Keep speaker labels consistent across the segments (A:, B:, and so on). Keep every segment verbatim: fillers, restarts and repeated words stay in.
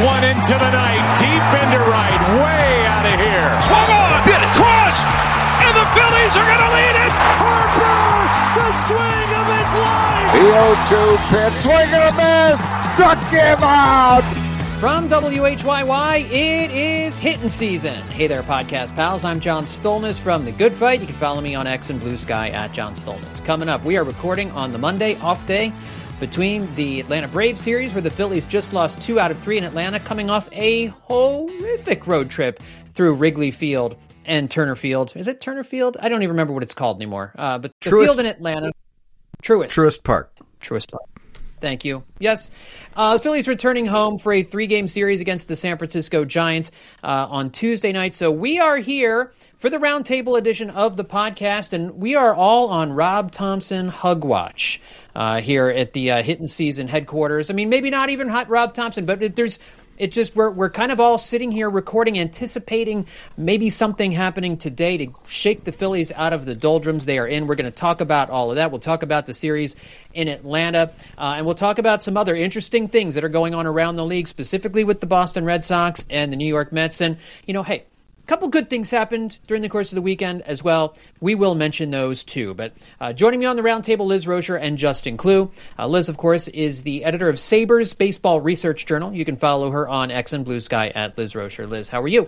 A: one into the night, deep into right, way out of here.
B: Swung on, bit crossed, and the Phillies are going to lead it.
A: Harper, the swing of his life.
C: The oh two pitch, swing and a miss, struck him out.
D: From W H Y Y, it is hitting season. Hey there, podcast pals. I'm John Stolnis from The Good Fight. You can follow me on X and Blue Sky at John Stolnis. Coming up, we are recording on the Monday off day between the Atlanta Braves series, where the Phillies just lost two out of three in Atlanta, coming off a horrific road trip through Wrigley Field and Turner Field. Is it Turner Field? I don't even remember what it's called anymore. Uh, but the
E: Truist,
D: field in Atlanta. Truist.
E: Truist Park.
D: Truist Park. Thank you. Yes. Uh, the Phillies returning home for a three-game series against the San Francisco Giants uh, on Tuesday night. So we are here for the roundtable edition of the podcast, and we are all on Rob Thompson Hug Watch uh, here at the uh, Hittin' Season headquarters. I mean, maybe not even hot Rob Thompson, but it, there's it just we're we're kind of all sitting here recording, anticipating maybe something happening today to shake the Phillies out of the doldrums they are in. We're going to talk about all of that. We'll talk about the series in Atlanta, uh, and we'll talk about some other interesting things that are going on around the league, specifically with the Boston Red Sox and the New York Mets. And, you know, hey, a couple good things happened during the course of the weekend as well. We will mention those too. But uh, joining me on the roundtable, Liz Rocher and Justin Klugh. Uh, Liz, of course, is the editor of Sabres Baseball Research Journal. You can follow her on X and Blue Sky at Liz Rocher. Liz, how are you?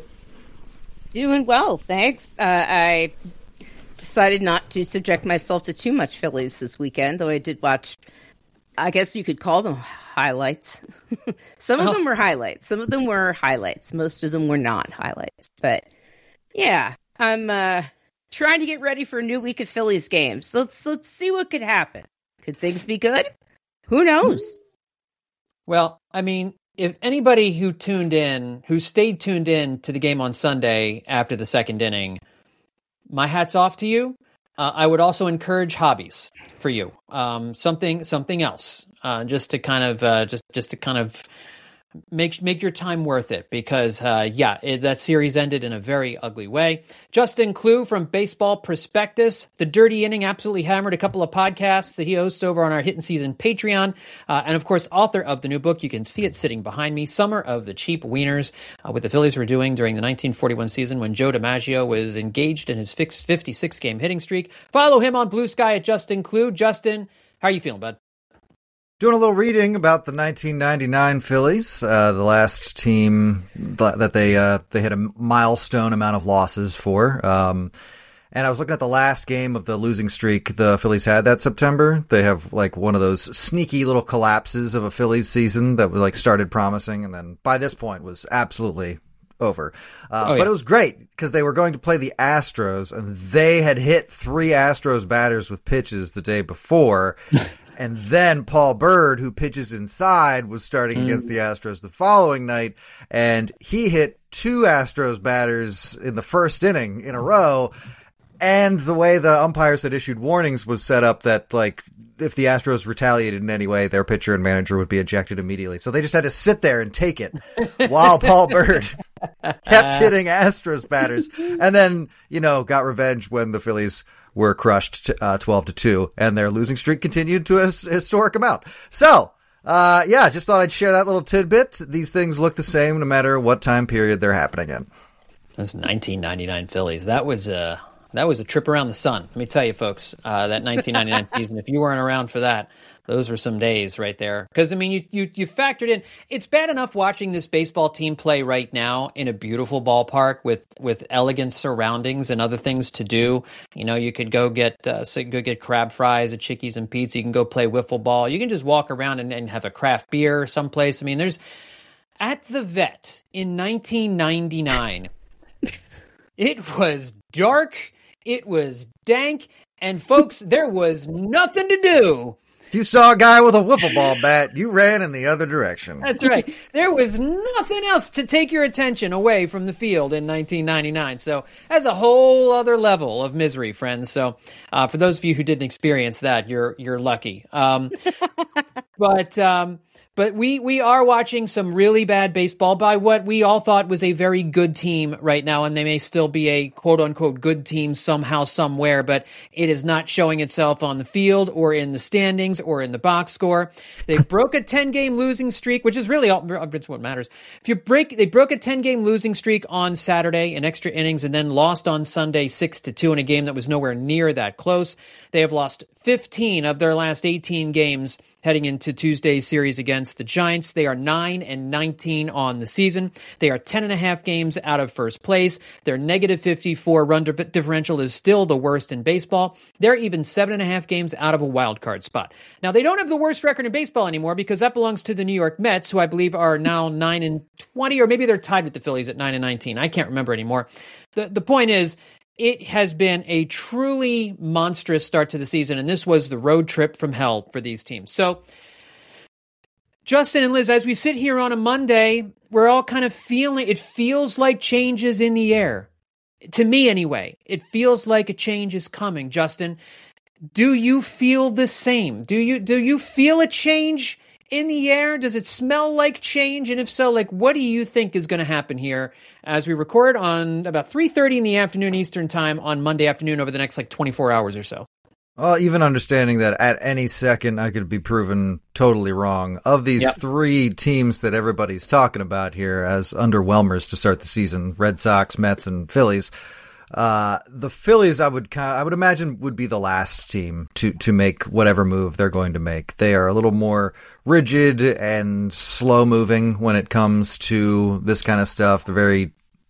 F: Doing well, thanks. Uh, I decided not to subject myself to too much Phillies this weekend, though I did watch, I guess you could call them highlights. Some of oh. them were highlights. Some of them were highlights. Most of them were not highlights. But yeah, I'm uh, trying to get ready for a new week of Phillies games. Let's let's see what could happen. Could things be good? Who knows?
D: Well, I mean, if anybody who tuned in, who stayed tuned in to the game on Sunday after the second inning, my hat's off to you. Uh, I would also encourage hobbies for you, um, something something else, uh, just to kind of uh, just just to kind of make make your time worth it. Because uh, yeah, it, that series ended in a very ugly way. Justin Klugh from Baseball Prospectus, The Dirty Inning, absolutely hammered, a couple of podcasts that he hosts over on our Hittin' Season Patreon, uh, and of course, author of the new book. You can see it sitting behind me, Summer of the Cheap Wieners, uh, what the Phillies were doing during the nineteen forty-one season when Joe DiMaggio was engaged in his fifty-six game hitting streak. Follow him on Blue Sky at Justin Klugh. Justin, how are you feeling, bud?
E: Doing a little reading about the nineteen ninety-nine Phillies, uh, the last team that they uh, they hit a milestone amount of losses for. Um, and I was looking at the last game of the losing streak the Phillies had that September. They have like one of those sneaky little collapses of a Phillies season that was like started promising, and then by this point was absolutely over. Uh, oh, yeah. But it was great because they were going to play the Astros, and they had hit three Astros batters with pitches the day before. And then Paul Byrd, who pitches inside, was starting mm. against the Astros the following night, and he hit two Astros batters in the first inning in a row. And the way the umpires had issued warnings was set up that, like, if the Astros retaliated in any way, their pitcher and manager would be ejected immediately. So they just had to sit there and take it while Paul Byrd kept hitting Astros batters, and then, you know, got revenge when the Phillies were crushed uh, twelve to two, and their losing streak continued to a historic amount. So, uh, yeah, just thought I'd share that little tidbit. These things look the same no matter what time period they're happening in.
D: Those nineteen ninety-nine Phillies. That was a, that was a trip around the sun. Let me tell you, folks, uh, that nineteen ninety-nine season, if you weren't around for that, those were some days right there. Because, I mean, you, you you factored in, it's bad enough watching this baseball team play right now in a beautiful ballpark with, with elegant surroundings and other things to do. You know, you could go get uh, so go get crab fries at Chickies and Pete's. You can go play wiffle ball. You can just walk around and, and have a craft beer someplace. I mean, there's, at the Vet in nineteen ninety-nine, it was dark, it was dank, and folks, there was nothing to do.
E: If you saw a guy with a wiffle ball bat, you ran in the other direction.
D: That's right. There was nothing else to take your attention away from the field in nineteen ninety-nine. So that's a whole other level of misery, friends. So uh, for those of you who didn't experience that, you're you're lucky. Um, but um, But we, we are watching some really bad baseball by what we all thought was a very good team right now, and they may still be a quote-unquote good team somehow, somewhere, but it is not showing itself on the field or in the standings or in the box score. They broke a ten-game losing streak, which is really all, it's what matters. If you break, they broke a ten-game losing streak on Saturday in extra innings and then lost on Sunday six to two in a game that was nowhere near that close. They have lost fifteen of their last eighteen games heading into Tuesday's series against the Giants. They are nine and nineteen on the season. They are ten and a half games out of first place. Their negative fifty-four run differential is still the worst in baseball. They're even seven and a half games out of a wild card spot. Now, they don't have the worst record in baseball anymore because that belongs to the New York Mets, who I believe are now nine and twenty, or maybe they're tied with the Phillies at nine and nineteen. I can't remember anymore. The, the point is, it has been a truly monstrous start to the season, and this was the road trip from hell for these teams. So, Justin and Liz, as we sit here on a Monday, we're all kind of feeling, it feels like change is in the air. To me, anyway, it feels like a change is coming. Justin, do you feel the same? Do you, do you feel a change in the air? Does it smell like change? And if so, like, what do you think is going to happen here as we record on about three thirty in the afternoon Eastern time on Monday afternoon over the next like twenty-four hours or so?
E: Well, even understanding that at any second I could be proven totally wrong. Of these yep. three teams that everybody's talking about here as underwhelmers to start the season, Red Sox, Mets, and Phillies, uh, the Phillies I would I would imagine would be the last team to, to make whatever move they're going to make. They are a little more rigid and slow moving when it comes to this kind of stuff. They're very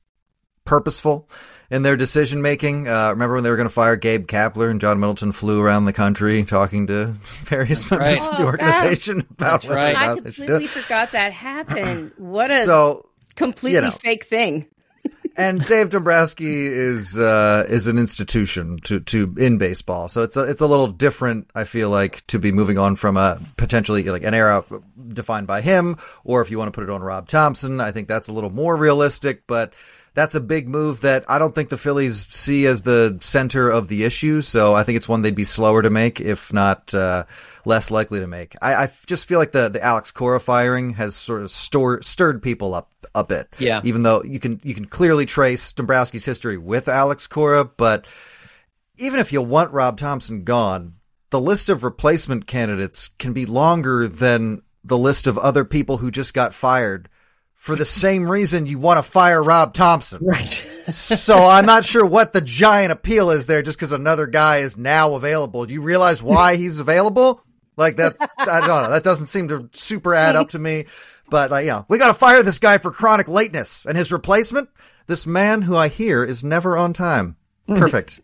E: purposeful in their decision making. Uh, remember when they were going to fire Gabe Kapler and John Middleton flew around the country talking to various
D: That's
E: members
D: right.
E: of the organization
F: oh,
E: about
D: That's
E: whether
D: right.
E: or not
F: I
E: they should
F: completely
E: do it.
F: forgot that happened. What a
E: so,
F: completely
E: you know.
F: fake thing.
E: And Dave Dombrowski is uh, is an institution to, to in baseball, so it's a, it's a little different. I feel like to be moving on from a potentially like an era defined by him, or if you want to put it on Rob Thompson, I think that's a little more realistic. But that's a big move that I don't think the Phillies see as the center of the issue. So I think it's one they'd be slower to make, if not uh, less likely to make. I, I just feel like the, the Alex Cora firing has sort of stor- stirred people up a bit.
D: Yeah.
E: Even though you can you can clearly trace Dombrowski's history with Alex Cora, but even if you want Rob Thompson gone, the list of replacement candidates can be longer than the list of other people who just got fired for the same reason you want to fire Rob Thompson.
D: Right.
E: So I'm not sure what the giant appeal is there just because another guy is now available. Do you realize why he's available? Like that, I don't know. That doesn't seem to super add up to me. But, like, you know, we got to fire this guy for chronic lateness. And his replacement, this man who I hear is never on time. Perfect.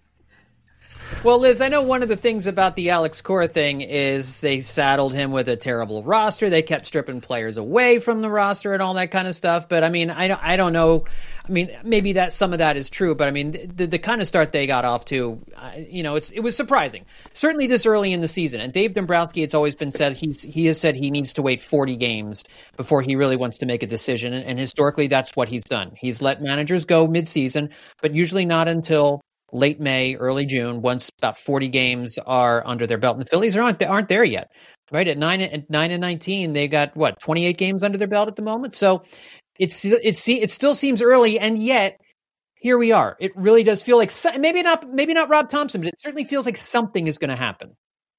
D: Well, Liz, I know one of the things about the Alex Cora thing is they saddled him with a terrible roster. They kept stripping players away from the roster and all that kind of stuff. But, I mean, I don't, I don't know. I mean, maybe that some of that is true. But, I mean, the, the kind of start they got off to, uh, you know, it's it was surprising. Certainly this early in the season. And Dave Dombrowski, it's always been said, he's, he has said he needs to wait forty games before he really wants to make a decision. And, and historically, that's what he's done. He's let managers go midseason, but usually not until late May, early June, once about forty games are under their belt. And the Phillies aren't aren't there yet, right? At nine at nine and nineteen, they got what twenty-eight games under their belt at the moment. So it's it's it still seems early, and yet here we are. It really does feel like maybe not maybe not Rob Thompson, but it certainly feels like something is going to happen.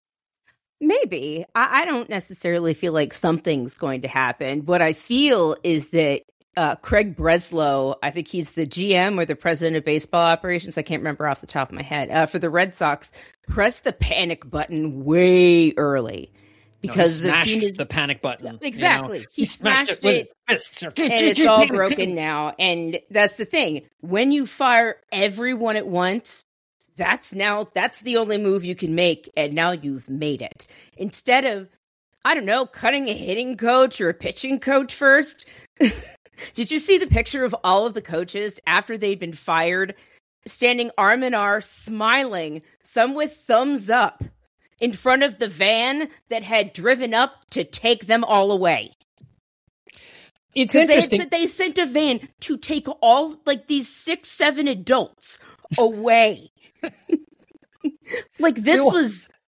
F: Maybe. I, I don't necessarily feel like something's going to happen. What I feel is that Uh, Craig Breslow, I think he's the G M or the president of baseball operations. I can't remember off the top of my head. Uh, for the Red Sox, pressed the panic button way early because
D: no,
F: the team is
D: the panic button.
F: Exactly,
D: you know?
F: he, he smashed, smashed it,
D: it
F: and it's all broken now. And that's the thing: when you fire everyone at once, that's now that's the only move you can make, and now you've made it. Instead of, I don't know, cutting a hitting coach or a pitching coach first. Did you see the picture of all of the coaches after they'd been fired, standing arm in arm, smiling, some with thumbs up, in front of the van that had driven up to take them all away?
D: It's interesting.
F: They, had, they sent a van to take all, like, these six, seven adults away. Like, this was...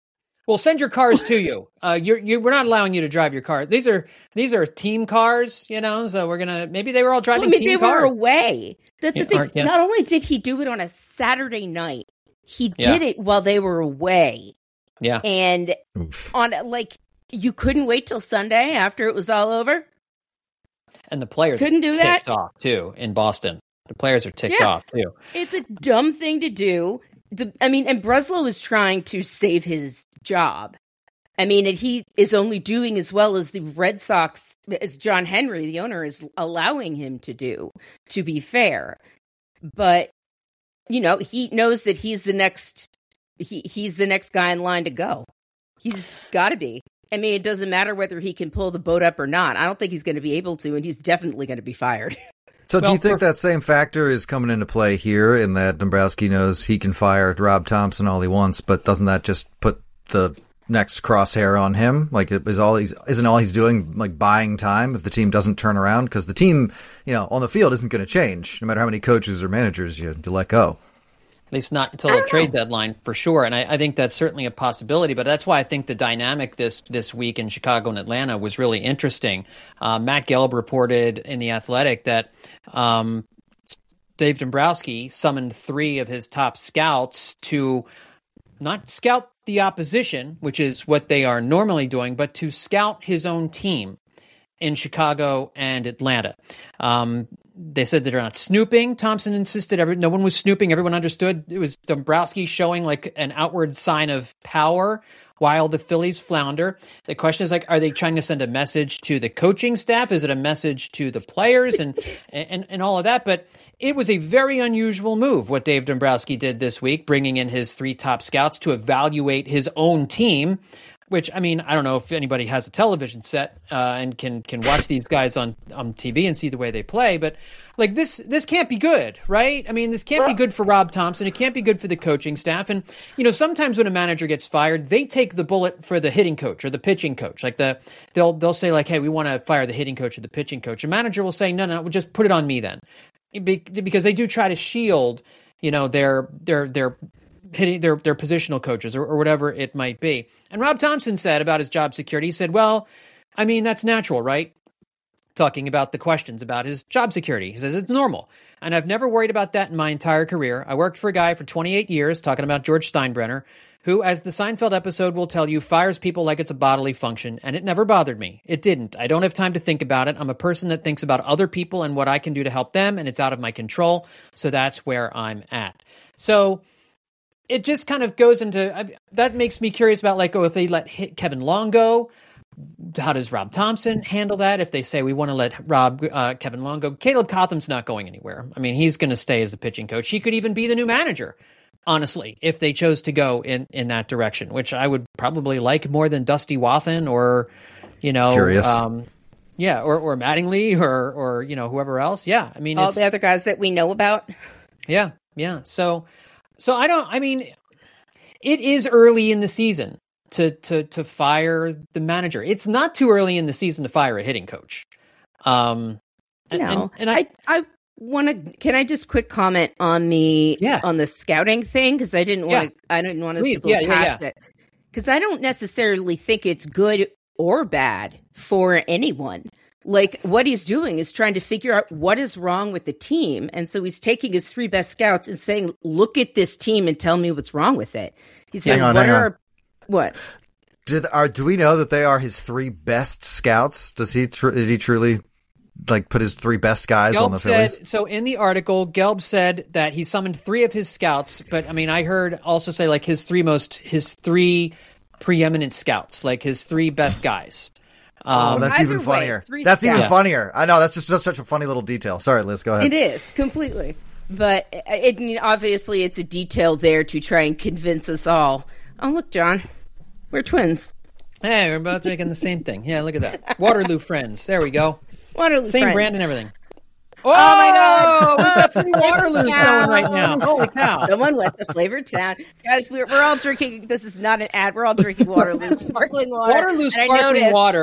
D: we'll send your cars to you. Uh, you're, you we're not allowing you to drive your car. These are these are team cars, you know. So we're gonna maybe they were all driving.
F: Well, I mean,
D: team
F: they
D: cars.
F: were away. That's
D: Yeah,
F: the thing.
D: or- yeah.
F: Not only did he do it on a Saturday night, he
D: Yeah.
F: did it while they were away,
D: Yeah,
F: and on like you couldn't wait till Sunday after it was all over.
D: and the players
F: Couldn't
D: are
F: do
D: ticked
F: that?
D: off too in Boston. The players are ticked
F: Yeah.
D: off too.
F: It's a dumb thing to do. The, I mean, and Breslow is trying to save his job. I mean, and he is only doing as well as the Red Sox, as John Henry, the owner, is allowing him to do, to be fair. But, you know, he knows that he's the next, he, he's the next guy in line to go. He's got to be. I mean, it doesn't matter whether he can pull the boat up or not. I don't think he's going to be able to, and he's definitely going to be fired.
E: So do
D: Well,
E: you think
D: for-
E: that same factor is coming into play here in that Dombrowski knows he can fire Rob Thompson all he wants, but doesn't that just put the next crosshair on him? Like, it is all he's, isn't all he's doing like buying time if the team doesn't turn around? Because the team, you know, on the field isn't going to change no matter how many coaches or managers you, you let go.
D: At least not until the trade deadline, for sure. And I, I think that's certainly a possibility. But that's why I think the dynamic this this week in Chicago and Atlanta was really interesting. Uh, Matt Gelb reported in The Athletic that um, Dave Dombrowski summoned three of his top scouts to not scout the opposition, which is what they are normally doing, but to scout his own team in Chicago and Atlanta. Um, they said they're not snooping. Thompson insisted every, no one was snooping. Everyone understood it was Dombrowski showing like an outward sign of power while the Phillies flounder. The question is like, are they trying to send a message to the coaching staff? Is it a message to the players and, and, and all of that? But it was a very unusual move, what Dave Dombrowski did this week, bringing in his three top scouts to evaluate his own team. Which, I mean, I don't know if anybody has a television set uh, and can can watch these guys on, on T V and see the way they play, but like this this can't be good, right? I mean, this can't be good for Rob Thompson. It can't be good for the coaching staff. And, you know, sometimes when a manager gets fired, they take the bullet for the hitting coach or the pitching coach. Like the they'll they'll say like, hey, we want to fire the hitting coach or the pitching coach. A manager will say, no, no, we'll just put it on me then, because they do try to shield, you know, their their their. hitting their their positional coaches or, or whatever it might be. And Rob Thompson said about his job security, he said, well, I mean, that's natural, right? Talking about the questions about his job security. He says, it's normal. And I've never worried about that in my entire career. I worked for a guy for twenty-eight years, talking about George Steinbrenner, who, as the Seinfeld episode will tell you, fires people like it's a bodily function. And it never bothered me. It didn't. I don't have time to think about it. I'm a person that thinks about other people and what I can do to help them, and it's out of my control. So that's where I'm at. So it just kind of goes into, I, that makes me curious about like, oh, if they let hit Kevin Long go, how does Rob Thompson handle that? If they say we want to let Rob, uh, Kevin Long go, Caleb Cotham's not going anywhere. I mean, he's going to stay as the pitching coach. He could even be the new manager, honestly, if they chose to go in, in that direction, which I would probably like more than Dusty Wathan or, you know,
E: Curious.
D: um, yeah, or, or Mattingly or, or, you know, whoever else. Yeah. I mean,
F: All
D: it's,
F: the other guys that we know about.
D: yeah. Yeah. So, So I don't, I mean, it is early in the season to, to, to fire the manager. It's not too early in the season to fire a hitting coach. Um, and,
F: No,
D: and, and I,
F: I, I want to. Can I just quick comment on the
D: Yeah.
F: on the scouting thing, because I didn't want to. I didn't want us
D: Please.
F: to go
D: Yeah, yeah,
F: past it, because I don't necessarily think it's good or bad for anyone. Like, what he's doing is trying to figure out what is wrong with the team. And so he's taking his three best scouts and saying, look at this team and tell me what's wrong with it. He's saying,
E: Hang on,
F: what
E: hang
F: are,
E: on.
F: what?
E: Did are do we know that they are his three best scouts? Does he tr- did he truly like put his three best guys on
D: Gelb
E: the
D: said,
E: Phillies?
D: so in the article, Gelb said that he summoned three of his scouts, but I mean, I heard also say like his three most, his three preeminent scouts, like his three best guys.
E: Oh,
D: Um,
E: that's
F: Either
E: even
F: way,
E: funnier.
F: three
E: That's even
F: scouts.
E: funnier. I know that's just, just such a funny little detail. Sorry, Liz, go ahead.
F: It is, completely. But it, it, obviously it's a detail there to try and convince us all. Oh, look, John, we're twins.
D: Hey, we're both making the same thing. Yeah, look at that. Waterloo friends. There we go.
F: Waterloo
D: Same
F: friends.
D: brand and everything.
F: Oh, my God.
D: We got three Waterloos going right now. Holy cow.
F: Someone went to Flavored Town. Guys, we're, we're all drinking. This is not an ad. We're all drinking Waterloo sparkling water.
D: Waterloo
F: And I
D: sparkling
F: noticed-
D: water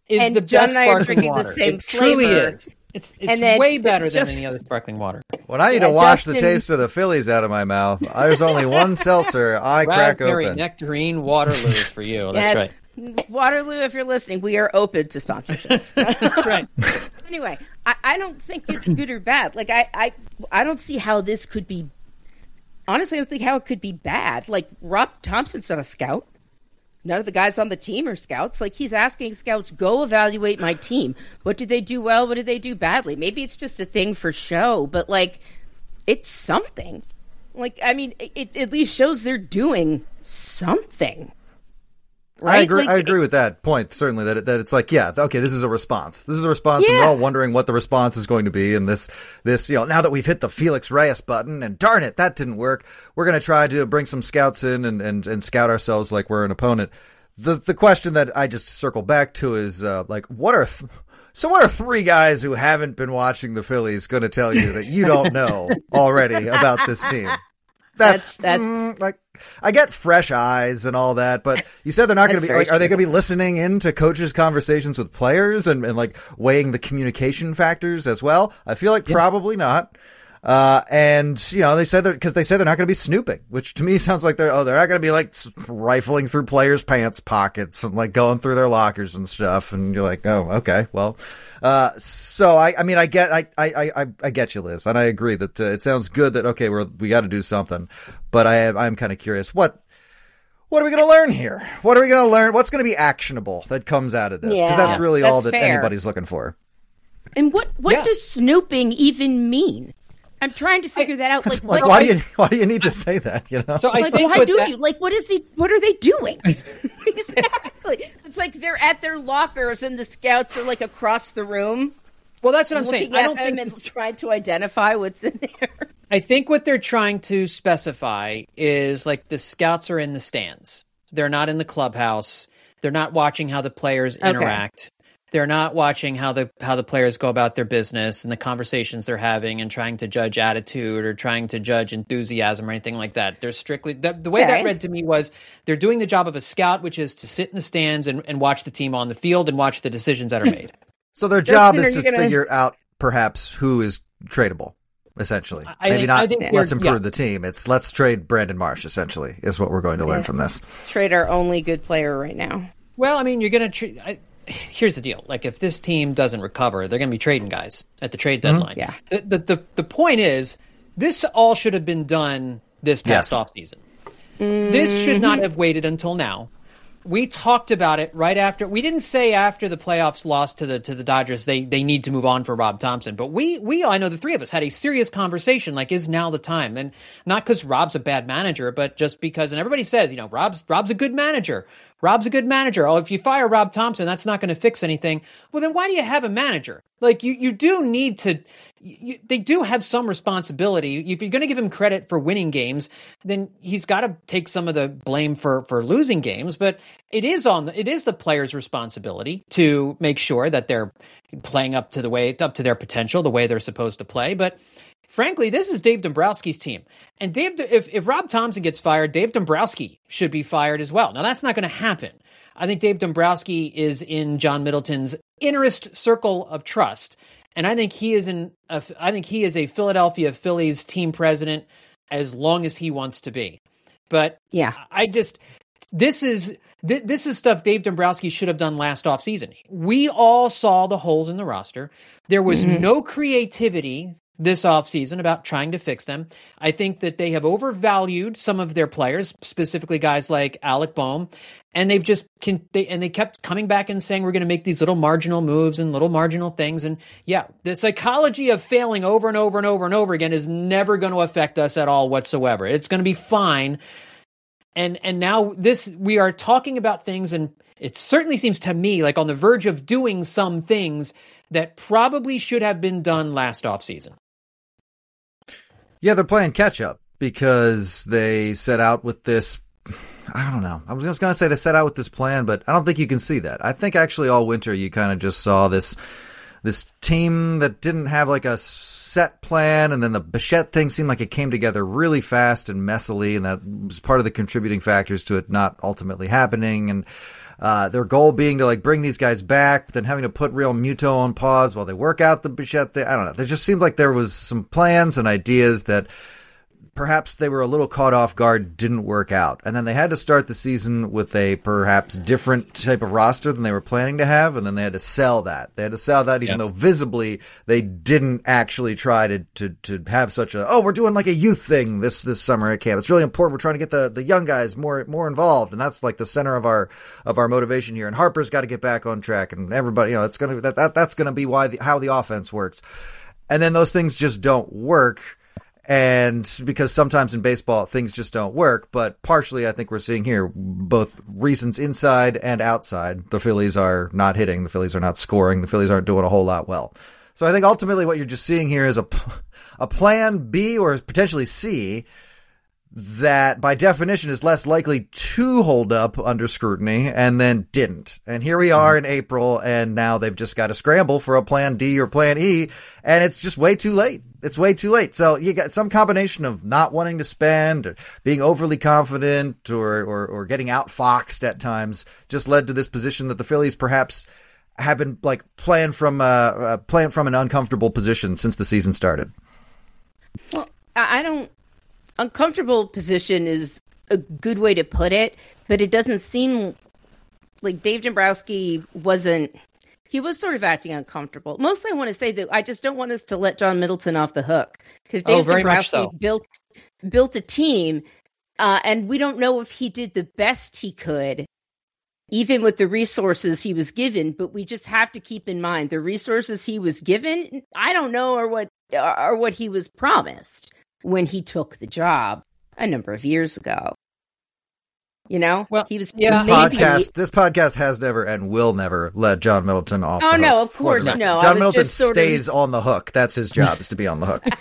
D: is
F: and
D: the
F: John
D: best
F: and I are
D: sparkling
F: drinking
D: water.
F: the same
D: it truly
F: flavor.
D: is. It's it's
F: And then-
D: way better than
F: just-
D: any other sparkling water.
E: When I need
F: Yeah,
E: to wash the
F: Justin-
E: taste of the Phillies out of my mouth, there's only one seltzer I crack
D: Raspberry
E: open.
D: nectarine Waterloo is for you. That's
F: Yes.
D: right.
F: Waterloo, if you're listening, we are open to sponsorships.
D: That's right.
F: Anyway, I, I don't think it's good or bad. Like I, I, I don't see how this could be. Honestly, I don't think how it could be bad. Like Rob Thompson's not a scout. None of the guys on the team are scouts. Like he's asking scouts, go evaluate my team. What did they do well? What did they do badly? Maybe it's just a thing for show, but like it's something. Like I mean, it, it at least shows they're doing something. Right?
E: I agree.
F: Like,
E: I agree with that point. Certainly, that it, that it's like, yeah, okay, this is a response. This is a response, and
F: Yeah.
E: we're all wondering what the response is going to be. And this, this, you know, now that we've hit the Felix Reyes button, and darn it, that didn't work. We're going to try to bring some scouts in and, and and scout ourselves like we're an opponent. The the question that I just circle back to is uh, like, what are th- so what are three guys who haven't been watching the Phillies going to tell you that you don't know already about this team? That's,
F: That's- that's-
E: mm, like, I get fresh eyes and all that, but you said they're not going to
F: That's
E: be
F: very
E: like, are they
F: true.
E: going to be listening into coaches' conversations with players and, and like weighing the communication factors as well? I feel like probably not. Uh, and you know, they said that because they said they're not going to be snooping, which to me sounds like they're, oh, they're not going to be like s- rifling through players' pants pockets and like going through their lockers and stuff. And you're like, oh, okay, well, uh, so I, I mean, I get, I, I, I, I get you, Liz, and I agree that uh, it sounds good that, okay, we're, we got to do something, but I, I'm kind of curious, what, what are we going to learn here? What are we going to learn? What's going to be actionable that comes out of this? Because
F: Yeah,
E: that's really all
F: that's
E: that
F: fair.
E: anybody's looking for.
F: And what what
D: Yeah.
F: does snooping even mean? I'm trying to figure that out. Like,
E: Like,
F: what,
E: why do you, why do you need to say that? You know?
D: So I
F: like
D: think
F: why
D: with
F: do
D: that,
F: you? Like, what is he? What are they doing? Exactly. It's like they're at their lockers and the scouts are like across the room.
D: well, that's what I'm saying.
F: looking
D: I
F: at
D: don't
F: them
D: think
F: and trying to identify what's in there.
D: I think what they're trying to specify is like the scouts are in the stands. They're not in the clubhouse. They're not watching how the players
F: Okay.
D: interact. They're not watching how the how the players go about their business and the conversations they're having and trying to judge attitude or trying to judge enthusiasm or anything like that. They're strictly the, the way that
F: Okay.
D: read to me was they're doing the job of a scout, which is to sit in the stands and, and watch the team on the field and watch the decisions that are made.
E: So their job
F: Justin,
E: is
F: are
E: to
F: you gonna-
E: figure out perhaps who is tradable, essentially.
D: I
E: Maybe
D: think-
E: not
D: I think
E: let's
D: they're-
E: improve
D: yeah.
E: the team. It's let's trade Brandon Marsh, essentially, is what we're going to learn from this.
F: Trade our only good player right now.
D: Well, I mean, you're going to treat. I, here's the deal: like, if this team doesn't recover, they're going to be trading guys at the trade deadline.
F: Yeah.
D: The, the the the point is, this all should have been done this past
E: Yes.
D: offseason. This should not have waited until now. We talked about it right after. We didn't say after the playoffs lost to the to the Dodgers they they need to move on for Rob Thompson, but we we I know the three of us had a serious conversation like, is now the time? And not because Rob's a bad manager, but just because, and everybody says, you know, Rob's Rob's a good manager. Rob's a good manager. Oh, if you fire Rob Thompson, that's not going to fix anything. Well, then why do you have a manager? Like, you, you do need to, you, they do have some responsibility. If you're going to give him credit for winning games, then he's got to take some of the blame for, for losing games. But it is on, the, it is the player's responsibility to make sure that they're playing up to the way, up to their potential, the way they're supposed to play. But frankly, this is Dave Dombrowski's team. And Dave, if, if Rob Thompson gets fired, Dave Dombrowski should be fired as well. Now, that's not going to happen. I think Dave Dombrowski is in John Middleton's innerest circle of trust. And I think he is in, a, I think he is a Philadelphia Phillies team president as long as he wants to be. But
F: Yeah.
D: I just, this is, th- this is stuff Dave Dombrowski should have done last offseason. We all saw the holes in the roster. There was
F: Mm-hmm.
D: no creativity this offseason about trying to fix them. I think that they have overvalued some of their players, specifically guys like Alec Boehm, and they've just can they and they kept coming back and saying we're going to make these little marginal moves and little marginal things. And yeah, the psychology of failing over and over and over and over again is never going to affect us at all whatsoever. It's going to be fine. And and now this we are talking about things, and it certainly seems to me like on the verge of doing some things that probably should have been done last offseason.
E: Yeah, they're playing catch up because they set out with this. I don't know. I was just going to say they set out with this plan, but I don't think you can see that. I think actually all winter you kind of just saw this this team that didn't have like a set plan, and then the Bichette thing seemed like it came together really fast and messily, and that was part of the contributing factors to it not ultimately happening. And Uh, their goal being to like bring these guys back, but then having to put Real Muto on pause while they work out the Bichette thing. I don't know. There just seemed like there was some plans and ideas that perhaps they were a little caught off guard, didn't work out. And then they had to start the season with a perhaps different type of roster than they were planning to have. And then they had to sell that. They had to sell that even
D: yep.
E: though visibly they didn't actually try to, to, to have such a, oh, we're doing like a youth thing this, this summer at camp. It's really important. We're trying to get the, the young guys more, more involved. And that's like the center of our, of our motivation here. And Harper's got to get back on track, and everybody, you know, it's going to, that, that, that's going to be why the, how the offense works. And then those things just don't work. And because sometimes in baseball, things just don't work. But partially, I think we're seeing here both reasons inside and outside. The Phillies are not hitting. The Phillies are not scoring. The Phillies aren't doing a whole lot well. So I think ultimately what you're just seeing here is a, a plan B or potentially C that by definition is less likely to hold up under scrutiny and then didn't. And here we are in April, and now they've just got to scramble for a plan D or plan E, and it's just way too late. It's way too late. So you got some combination of not wanting to spend or being overly confident or, or, or getting outfoxed at times just led to this position that the Phillies perhaps have been like playing from uh, uh playing from an uncomfortable position since the season started.
F: Well, I don't, uncomfortable position is a good way to put it, but it doesn't seem like Dave Dombrowski wasn't, he was sort of acting uncomfortable. Mostly I want to say that I just don't want us to let John Middleton off the hook, because Dave
D: oh, very
F: Dombrowski
D: much so.
F: built, built a team, uh, and we don't know if he did the best he could, even with the resources he was given, but we just have to keep in mind the resources he was given, I don't know, are what, are what he was promised when he took the job a number of years ago. You know,
D: well,
F: he was.
E: Yeah. This
F: maybe,
E: podcast, this podcast has never and will never let John Middleton off.
F: Oh
E: the
F: no,
E: hook
F: of course no.
E: John Middleton
F: sort
E: stays
F: of...
E: on the hook. That's his job, is to be on the hook.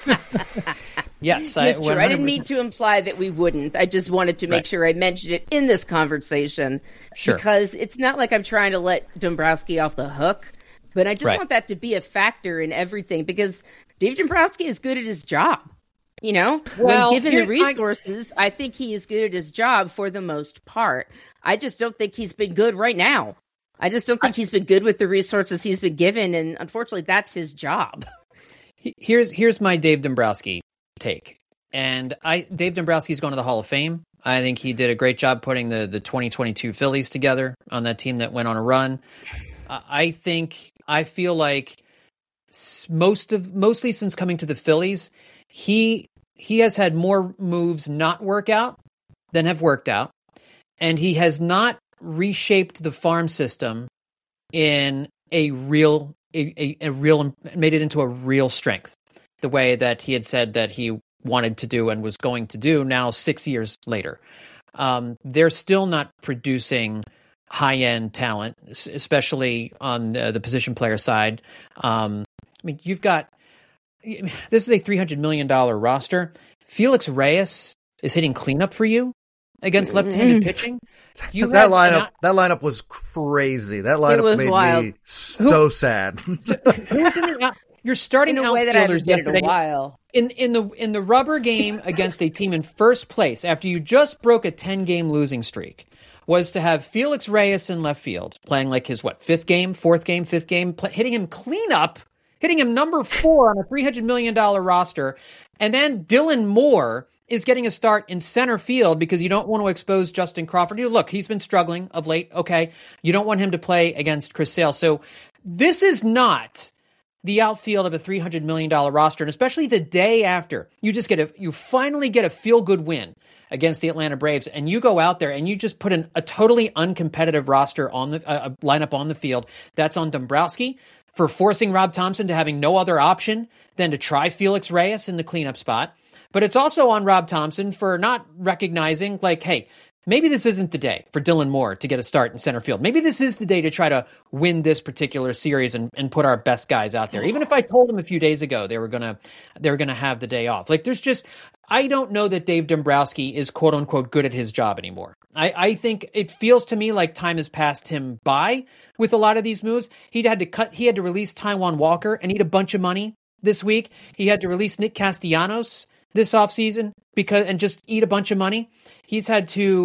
D: yes,
F: yes,
D: I,
F: true. I didn't mean to imply that we wouldn't. I just wanted to make right. sure I mentioned it in this conversation,
D: sure.
F: because it's not like I'm trying to let Dombrowski off the hook, but I just
D: right.
F: want that to be a factor in everything, because Dave Dombrowski is good at his job. You know,
D: well,
F: when given
D: here,
F: the resources, I, I think he is good at his job for the most part. I just don't think he's been good right now. I just don't think I, he's been good with the resources he's been given, and unfortunately, that's his job.
D: Here's here's my Dave Dombrowski take, and I Dave Dombrowski's going to the Hall of Fame. I think he did a great job putting the the twenty twenty-two Phillies together on that team that went on a run. Uh, I think I feel like most of mostly since coming to the Phillies, he. He has had more moves not work out than have worked out, and he has not reshaped the farm system in a real, a, a, a real, made it into a real strength, the way that he had said that he wanted to do and was going to do now six years later. Um, they're still not producing high-end talent, especially on the, the position player side. Um, I mean, you've got, this is a three hundred million dollars roster. Felix Reyes is hitting cleanup for you against left-handed mm-hmm. pitching. You
E: that
D: have,
E: lineup,
D: not,
E: that lineup was crazy. That lineup made
F: wild.
E: me so Who, sad.
F: so,
D: who's in the, you're starting
F: in a way that I haven't been in a while.
D: In in the in the rubber game against a team in first place after you just broke a ten-game losing streak was to have Felix Reyes in left field playing like his what fifth game, fourth game, fifth game, play, hitting him cleanup. Hitting him number four on a three hundred million dollars roster. And then Dylan Moore is getting a start in center field because you don't want to expose Justin Crawford. You look, he's been struggling of late. Okay. You don't want him to play against Chris Sale. So this is not the outfield of a three hundred million dollars roster. And especially the day after you just get a, you finally get a feel good win against the Atlanta Braves, and you go out there and you just put an, a totally uncompetitive roster on the uh, lineup on the field. That's on Dombrowski for forcing Rob Thompson to having no other option than to try Felix Reyes in the cleanup spot. But it's also on Rob Thompson for not recognizing, like, hey, maybe this isn't the day for Dylan Moore to get a start in center field. Maybe this is the day to try to win this particular series and, and put our best guys out there. Even if I told them a few days ago they were gonna they were gonna have the day off. Like, there's just, I don't know that Dave Dombrowski is quote unquote good at his job anymore. I, I think it feels to me like time has passed him by with a lot of these moves. He had to cut, he had to release Taijuan Walker and eat a bunch of money this week. He had to release Nick Castellanos this offseason because and just eat a bunch of money. He's had to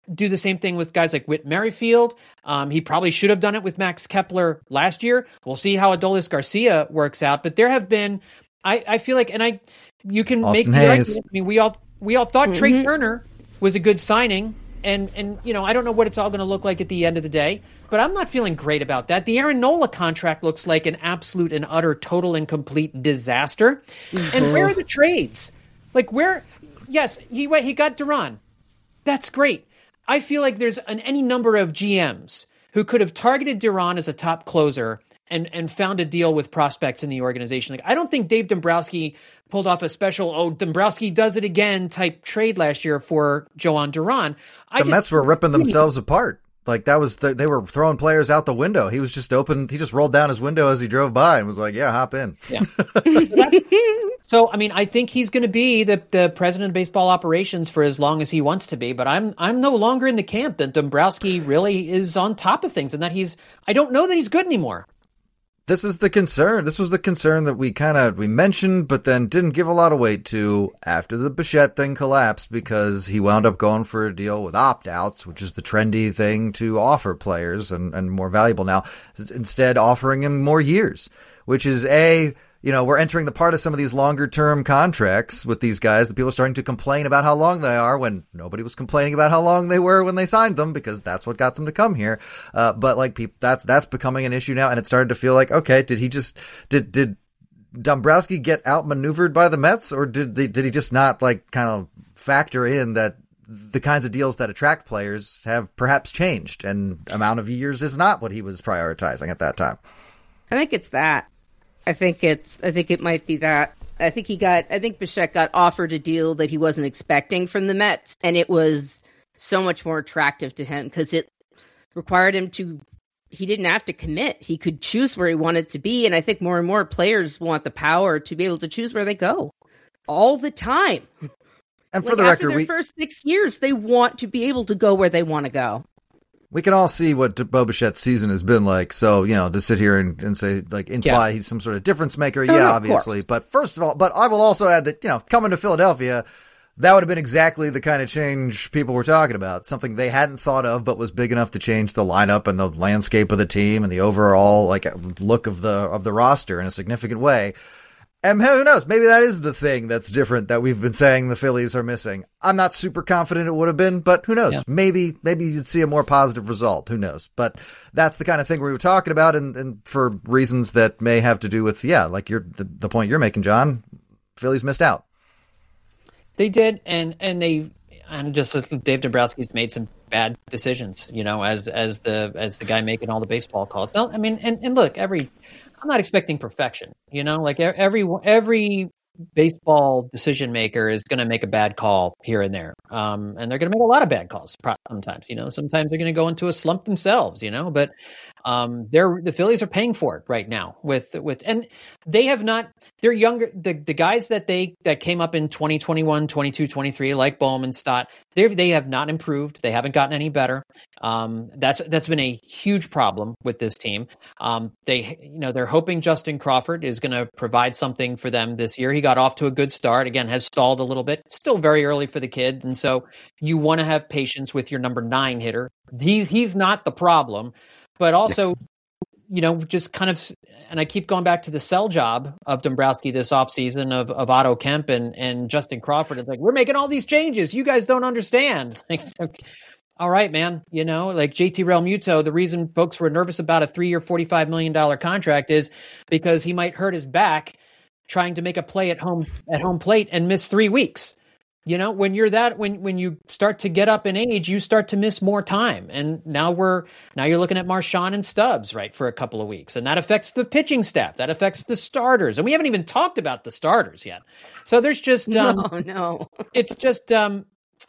D: do the same thing with guys like Whit Merrifield. Um, he probably should have done it with Max Kepler last year. We'll see how Adolis Garcia works out. But there have been, I, I feel like, and I, you can
E: Austin
D: make the
E: Hayes.
D: argument. I mean, we all we all thought
F: Mm-hmm.
D: Trey Turner was a good signing, and and you know I don't know what it's all going to look like at the end of the day, but I'm not feeling great about that. The Aaron Nola contract looks like an absolute and utter, total and complete disaster. Mm-hmm. And where are the trades? Like where? Yes, he went. He got Duran. That's great. I feel like there's an, any number of G Ms who could have targeted Duran as a top closer and, and found a deal with prospects in the organization. Like I don't think Dave Dombrowski pulled off a special, oh, Dombrowski does it again type trade last year for Joan Duran. I
E: The
D: just,
E: Mets were ripping themselves apart. Like that was, the, they were throwing players out the window. He was just open. He just rolled down his window as he drove by and was like, yeah, hop in.
D: Yeah. so, that's, so, I mean, I think he's going to be the, the president of baseball operations for as long as he wants to be, but I'm, I'm no longer in the camp that Dombrowski really is on top of things and that he's, I don't know that he's good anymore.
E: This is the concern. This was the concern that we kind of, we mentioned, but then didn't give a lot of weight to after the Bichette thing collapsed because he wound up going for a deal with opt-outs, which is the trendy thing to offer players and, and more valuable now, instead offering him more years, which is a, you know, we're entering the part of some of these longer term contracts with these guys that people are starting to complain about how long they are when nobody was complaining about how long they were when they signed them because that's what got them to come here. Uh, but like people, that's, that's becoming an issue now. And it started to feel like, okay, did he just, did, did Dombrowski get outmaneuvered by the Mets or did they, did he just not like kind of factor in that the kinds of deals that attract players have perhaps changed and amount of years is not what he was prioritizing at that time?
F: I think it's that. I think it's. I think it might be that. I think he got. I think Bichette got offered a deal that he wasn't expecting from the Mets, and it was so much more attractive to him because it required him to. He didn't have to commit. He could choose where he wanted to be, and I think more and more players want the power to be able to choose where they go all the time.
E: And for
F: like
E: the
F: after
E: record,
F: their
E: we,
F: first six years, they want to be able to go where they want to go.
E: we can all see what Bo Bichette's season has been like. So, you know, to sit here and, and say, like, imply yeah. he's some sort of difference maker.
F: No,
E: yeah,
F: no,
E: obviously. But first of all, but I will also add that, you know, coming to Philadelphia, that would have been exactly the kind of change people were talking about. Something they hadn't thought of, but was big enough to change the lineup and the landscape of the team and the overall, like, look of the, of the roster in a significant way. And who knows? Maybe that is the thing that's different that we've been saying the Phillies are missing. I'm not super confident it would have been, but who knows? Yeah. Maybe, maybe you'd see a more positive result. Who knows? But that's the kind of thing we were talking about, and, and for reasons that may have to do with, yeah, like you're the, the point you're making, John. Phillies missed out.
D: They did, and and they and just Dave Dombrowski's made some bad decisions, you know, as as the as the guy making all the baseball calls. No, I mean, and, and look, every. I'm not expecting perfection, you know, like every every baseball decision maker is going to make a bad call here and there. Um, and they're going to make a lot of bad calls sometimes, you know, sometimes they're going to go into a slump themselves, you know, but um, they're, the Phillies are paying for it right now with, with, and they have not, they're younger, the, the guys that they, that came up in twenty twenty-one, twenty-two, twenty-three, like Bowman, Stott, they they have not improved. They haven't gotten any better. Um, that's, that's been a huge problem with this team. Um, they, you know, they're hoping Justin Crawford is going to provide something for them this year. He got off to a good start, again, has stalled a little bit, still very early for the kid. And so you want to have patience with your number nine hitter. He's, he's not the problem, but also, you know, just kind of, and I keep going back to the sell job of Dombrowski this offseason of, of Otto Kemp and, and Justin Crawford. It's like, we're making all these changes. You guys don't understand. Like, all right, man. You know, like J T Realmuto, the reason folks were nervous about a three-year, forty-five million dollars contract is because he might hurt his back trying to make a play at home at home plate and miss three weeks. You know, when you're that, when, when you start to get up in age, you start to miss more time. And now we're, now you're looking at Marchand and Stubbs, right, for a couple of weeks. And that affects the pitching staff. That affects the starters. And we haven't even talked about the starters yet. So there's just, um,
F: no, no, it's
D: just, um,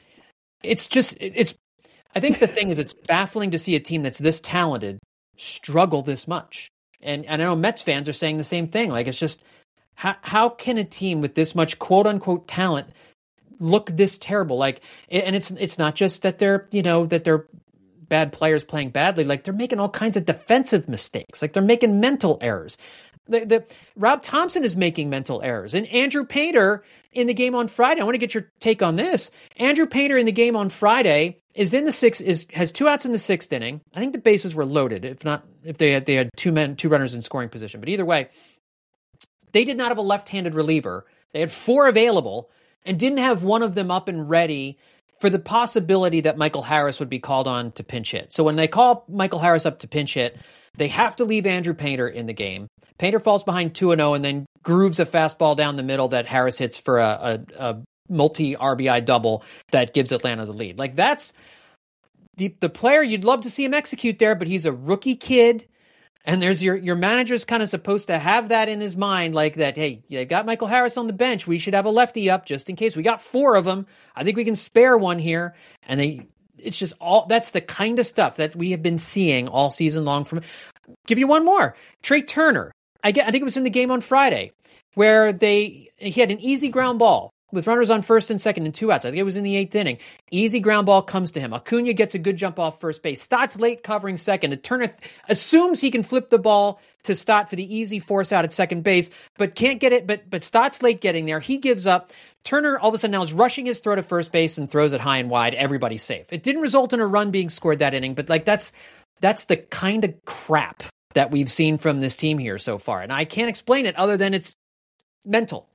D: it's just, it's, I think the thing is, it's baffling to see a team that's this talented struggle this much. And, and I know Mets fans are saying the same thing. Like, it's just, how, how can a team with this much quote unquote talent look this terrible? Like, and it's it's not just that they're, you know, that they're bad players playing badly. Like, they're making all kinds of defensive mistakes. Like, they're making mental errors. The, the Rob Thompson is making mental errors, and Andrew Painter in the game on Friday. I want to get your take on this. Andrew Painter in the game on Friday is in the sixth, is has two outs in the sixth inning. I think the bases were loaded, if not, if they had they had two men, two runners in scoring position. But either way, they did not have a left-handed reliever. They had four available and didn't have one of them up and ready for the possibility that Michael Harris would be called on to pinch hit. So when they call Michael Harris up to pinch hit, they have to leave Andrew Painter in the game. Painter falls behind two and oh and then grooves a fastball down the middle that Harris hits for a, a, a multi-R B I double that gives Atlanta the lead. Like, that's the, the player you'd love to see him execute there, but he's a rookie kid. And there's your, your manager's kind of supposed to have that in his mind, like that, hey, you got Michael Harris on the bench. We should have a lefty up just in case. We got four of them. I think we can spare one here. And they, it's just all, that's the kind of stuff that we have been seeing all season long from, give you one more. Trey Turner. I get, I think it was in the game on Friday where they, he had an easy ground ball with runners on first and second and two outs. I think it was in the eighth inning. Easy ground ball comes to him. Acuna gets a good jump off first base. Stott's late covering second. And Turner th- assumes he can flip the ball to Stott for the easy force out at second base, but can't get it. But but Stott's late getting there. He gives up. Turner all of a sudden now is rushing his throw to first base and throws it high and wide. Everybody's safe. It didn't result in a run being scored that inning, but like that's that's the kind of crap that we've seen from this team here so far. And I can't explain it other than it's mental.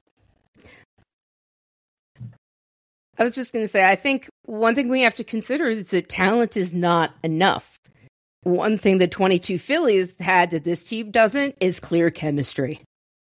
F: I was just going to say, I think one thing we have to consider is that talent is not enough. One thing the twenty-two Phillies had that this team doesn't is clear chemistry.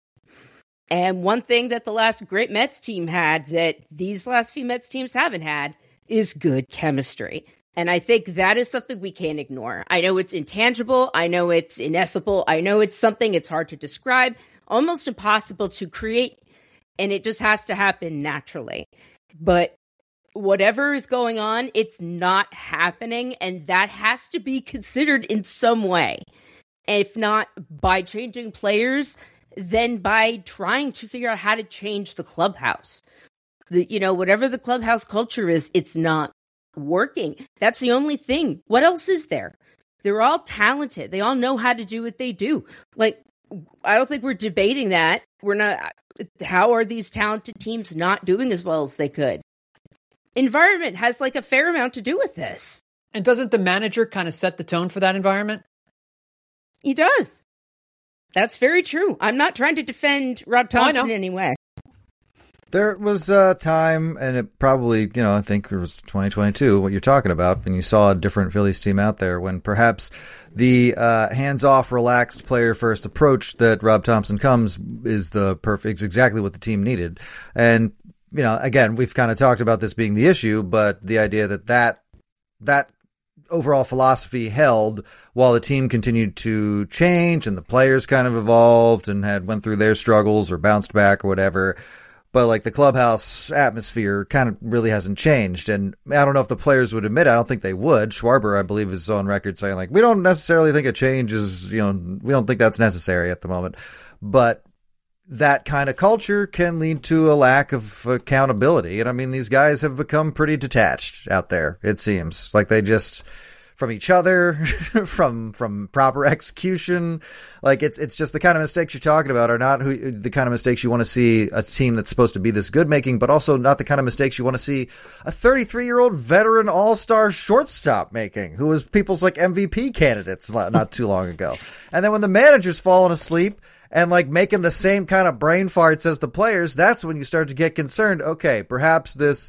F: And one thing that the last great Mets team had that these last few Mets teams haven't had is good chemistry. And I think that is something we can't ignore. I know it's intangible. I know it's ineffable. I know it's something it's hard to describe, almost impossible to create. And it just has to happen naturally. But whatever is going on, it's not happening, and that has to be considered in some way. If not by changing players, then by trying to figure out how to change the clubhouse. The, you know, whatever the clubhouse culture is, it's not working. That's the only thing. What else is there? They're all talented. They all know how to do what they do. Like, I don't think we're debating that. We're not. How are these talented teams not doing as well as they could? Environment has like a fair amount to do with this.
D: And doesn't the manager kind of set the tone for that environment?
F: He does. That's very true. I'm not trying to defend Rob Thompson oh, in any way.
E: There was a time, and it probably, you know, I think it was twenty twenty-two, what you're talking about, when you saw a different Phillies team out there, when perhaps the uh, hands-off, relaxed, player-first approach that Rob Thompson comes is the perfect, is exactly what the team needed. And, you know, again, we've kind of talked about this being the issue, but the idea that that, that overall philosophy held while the team continued to change and the players kind of evolved and had went through their struggles or bounced back or whatever. But like the clubhouse atmosphere kind of really hasn't changed. And I don't know if the players would admit it. I don't think they would. Schwarber, I believe, is on record saying like, we don't necessarily think a change is, you know, we don't think that's necessary at the moment. But that kind of culture can lead to a lack of accountability. And I mean, these guys have become pretty detached out there, it seems. Like they just, from each other, from from proper execution. Like it's it's just the kind of mistakes you're talking about are not who, the kind of mistakes you want to see a team that's supposed to be this good making, but also not the kind of mistakes you want to see a thirty-three-year-old veteran all-star shortstop making, who was people's like M V P candidates not too long ago. And then when the manager's falling asleep and like making the same kind of brain farts as the players, that's when you start to get concerned. Okay, perhaps this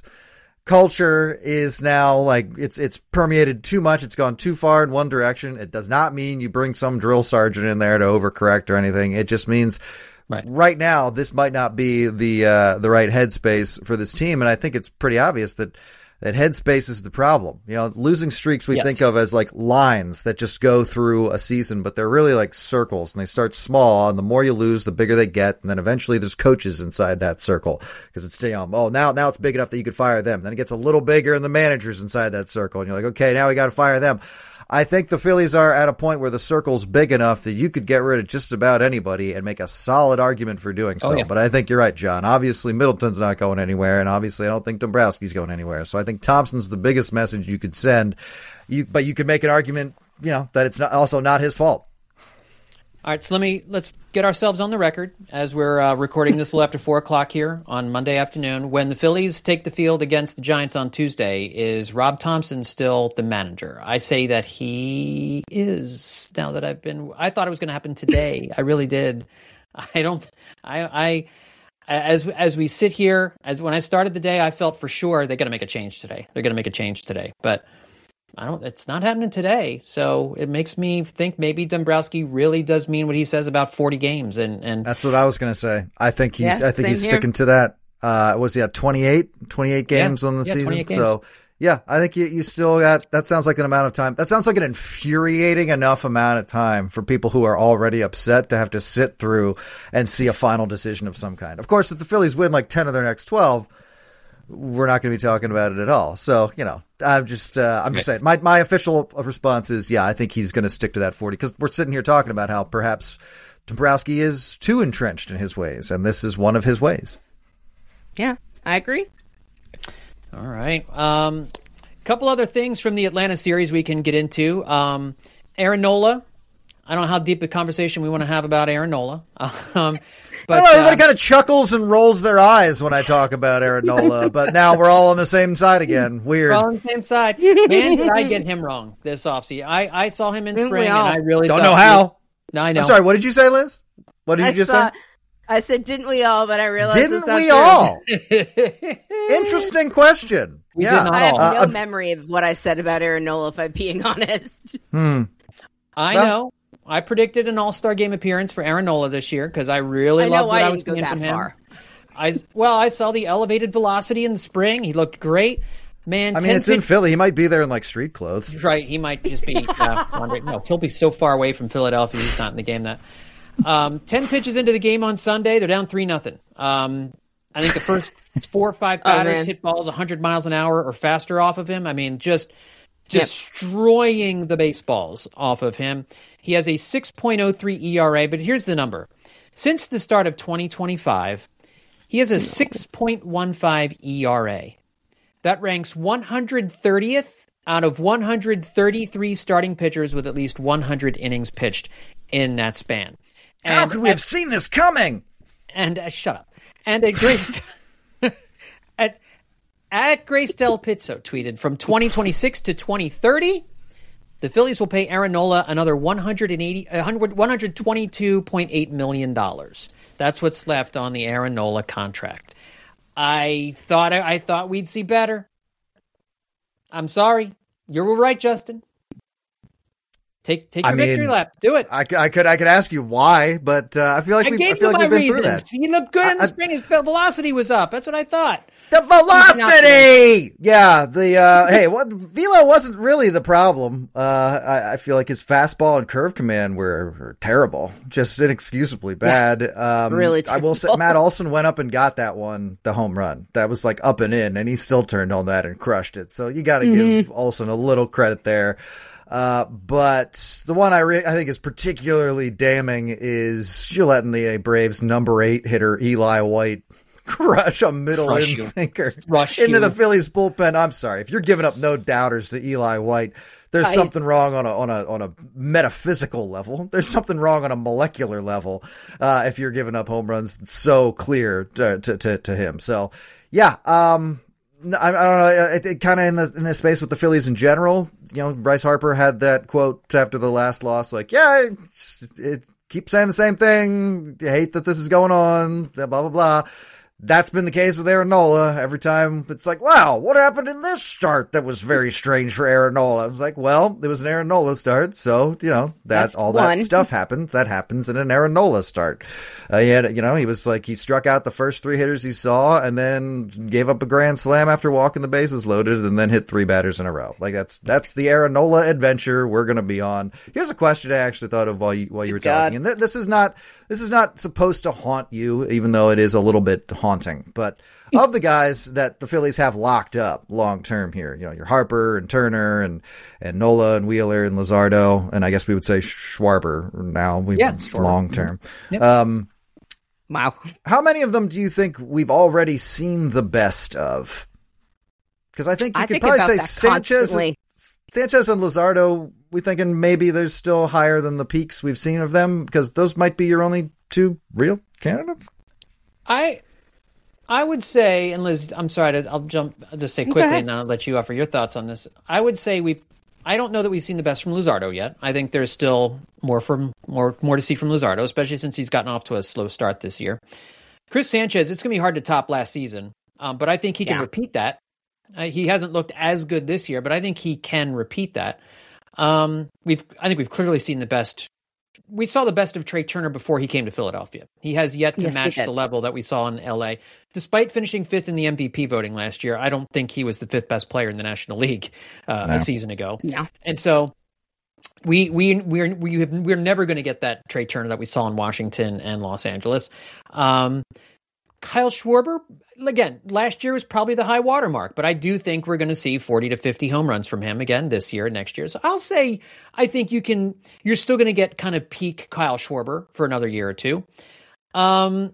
E: culture is now like it's it's permeated too much. It's gone too far in one direction. It does not mean you bring some drill sergeant in there to overcorrect or anything. It just means right, right now this might not be the uh, the right headspace for this team. And I think it's pretty obvious that that headspace is the problem. You know, losing streaks we yes. think of as like lines that just go through a season, but they're really like circles, and they start small, and the more you lose, the bigger they get, and then eventually there's coaches inside that circle because it's, you know, oh, now now it's big enough that you could fire them. Then it gets a little bigger, and the manager's inside that circle, and you're like, okay, now we got to fire them. I think the Phillies are at a point where the circle's big enough that you could get rid of just about anybody and make a solid argument for doing so. Oh, yeah. But I think you're right, John. Obviously, Middleton's not going anywhere, and obviously I don't think Dombrowski's going anywhere. So I think Thompson's the biggest message you could send. You, but you could make an argument, you know, that it's not also not his fault.
D: All right, so let me let's get ourselves on the record as we're uh, recording this a little after four o'clock here on Monday afternoon. When the Phillies take the field against the Giants on Tuesday, is Rob Thompson still the manager? I say that he is. Now that I've been, I thought it was going to happen today. I really did. I don't. I. I as as we sit here, as when I started the day, I felt for sure they're going to make a change today. They're going to make a change today, but. I don't. It's not happening today, so it makes me think maybe Dombrowski really does mean what he says about forty games, and, and
E: that's what I was going to say. I think he's.
F: Yeah,
E: I think he's
F: here.
E: sticking to that. Uh, was he at twenty-eight, twenty-eight games
D: yeah,
E: on the
D: yeah,
E: season?
D: games.
E: So yeah, I think you, you still got. That sounds like an amount of time. That sounds like an infuriating enough amount of time for people who are already upset to have to sit through and see a final decision of some kind. Of course, if the Phillies win like ten of their next twelve. We're not going to be talking about it at all. So, you know, I'm just, uh, I'm just saying my, my official response is, yeah, I think he's going to stick to that forty because we're sitting here talking about how perhaps Dombrowski is too entrenched in his ways. And this is one of his ways.
F: Yeah, I agree.
D: All right. Um, a couple other things from the Atlanta series we can get into. Um, Aaron Nola. I don't know how deep a conversation we want to have about Aaron Nola. Um, but
E: I don't know, everybody
D: uh,
E: kind of chuckles and rolls their eyes when I talk about Aaron Nola, but now we're all on the same side again. Weird.
D: we're all on the same side. Man, did I get him wrong this offseason. I, I saw him in
F: Didn't
D: spring,
F: we
D: and
F: all?
D: I really
E: Don't
D: thought
E: know how.
D: He, no, I know.
E: I'm sorry, what did you say, Liz? What did you
F: I
E: just
F: saw,
E: say?
F: I said, didn't we all? But I realized
E: Didn't
F: it's not
E: we
F: true.
E: all? Interesting question.
D: We
E: yeah.
D: did not
F: I have
D: all.
F: no
E: Uh,
F: memory of what I said about Aaron Nola, if I'm being honest.
E: Hmm.
D: I
E: Well-
D: know. I predicted an All-Star game appearance for Aaron Nola this year because I really
F: I
D: loved
F: know
D: what
F: I
D: I was
F: didn't go
D: seeing
F: that
D: from
F: far.
D: him. I well, I saw the elevated velocity in the spring. He looked great. Man,
E: I mean,
D: ten
E: it's in
D: pitch-
E: Philly. He might be there in like street clothes.
D: Right, he might just be uh, wandering. No, he'll be so far away from Philadelphia. He's not in the game. That um, ten pitches into the game on Sunday, they're down three nothing. Um, I think the first four or five batters
F: man.
D: hit balls one hundred miles an hour or faster off of him. I mean, just destroying the baseballs off of him. He has a six point oh three E R A, but here's the number: since the start of twenty twenty-five, he has a six point one five E R A. That ranks one hundred thirtieth out of one hundred thirty-three starting pitchers with at least one hundred innings pitched in that span. And
E: How could we have seen this coming?
D: And uh, shut up. And at Grace, at at Grace Del Pizzo tweeted, from twenty twenty-six to twenty thirty, the Phillies will pay Aaron Nola another one hundred eighty, one hundred twenty-two point eight million dollars. That's what's left on the Aaron Nola contract. I thought I thought we'd see better. I'm sorry. You were right, Justin. Take take your
E: I mean,
D: victory lap. Do it.
E: I, I could I could ask you why, but uh, I feel like
D: I
E: we I
D: gave
E: feel
D: you
E: like
D: my
E: we've been through
D: reasons.
E: that.
D: He looked good in the
E: I-
D: spring. His velocity was up. That's what I thought.
E: The velocity, yeah. The uh, hey, what velo wasn't really the problem. Uh, I, I feel like his fastball and curve command were, were terrible, just inexcusably bad. Um,
F: really
E: I will say,
F: terrible.
E: Matt Olson went up and got that one, the home run. That was like up and in, and he still turned on that and crushed it. So you got to
F: Mm-hmm.
E: give Olson a little credit there. Uh, but the one I re- I think is particularly damning is you're letting the uh, Braves number eight hitter Eli White crush a middle
D: Crush
E: in
D: you.
E: sinker
D: Crush
E: into
D: you.
E: the Phillies bullpen. I'm sorry if you're giving up no doubters to Eli White. There's
F: I-
E: something wrong on a on a on a metaphysical level. There's something wrong on a molecular level uh, if you're giving up home runs so clear to to to, to him. So yeah, um. I, I don't know. It, it kind of in the in the space with the Phillies in general. You know, Bryce Harper had that quote after the last loss, like, "Yeah, it, it keep saying the same thing. I hate that this is going on. Blah blah blah." That's been the case with Aaron Nola. Every time it's like, wow, what happened in this start that was very strange for Aaron Nola? I was like, well, it was an Aaron Nola start, so, you know, that
F: That's
E: all
F: one.
E: that stuff happened. That happens in an Aaron Nola start. Uh, he had, you know, he was like, he struck out the first three hitters he saw and then gave up a grand slam after walking the bases loaded and then hit three batters in a row. Like, that's that's the Aaron Nola adventure we're going to be on. Here's a question I actually thought of while you, while you were
F: God.
E: talking. And th- this is not this is not supposed to haunt you, even though it is a little bit haunting. But of the guys that the Phillies have locked up long term here, you know, your Harper and Turner and, and Nola and Wheeler and Luzardo, and I guess we would say Schwarber now. We
D: Yeah, Schwarber.
E: long term.
D: Yep.
E: Um,
F: Wow.
E: how many of them do you think we've already seen the best of? Because I think you
F: I
E: could
F: think
E: probably
F: about
E: say
F: that
E: Sanchez,
F: constantly.
E: Sanchez and Luzardo, we thinking maybe they're still higher than the peaks we've seen of them because those might be your only two real candidates?
D: I I would say, and Liz, I'm sorry, to, I'll jump, I'll just say quickly and I'll let you offer your thoughts on this. I would say we, I don't know that we've seen the best from Luzardo yet. I think there's still more from more more to see from Luzardo, especially since he's gotten off to a slow start this year. Chris Sanchez, it's going to be hard to top last season, um, but I think he can yeah. repeat that. Uh, he hasn't looked as good this year, but I think he can repeat that. Um, we've, I think we've clearly seen the best. We saw the best of Trey Turner before he came to Philadelphia. He has yet to yes, match the level that we saw in L A. Despite finishing fifth in the M V P voting last year, I don't think he was the fifth best player in the National League uh, no. a season ago.
F: No.
D: And so we we we're we have, we're never going to get that Trey Turner that we saw in Washington and Los Angeles. Um, Kyle Schwarber, again, last year was probably the high water mark, but I do think we're going to see forty to fifty home runs from him again this year and next year. So I'll say I think you can, you're still going to get kind of peak Kyle Schwarber for another year or two. Um,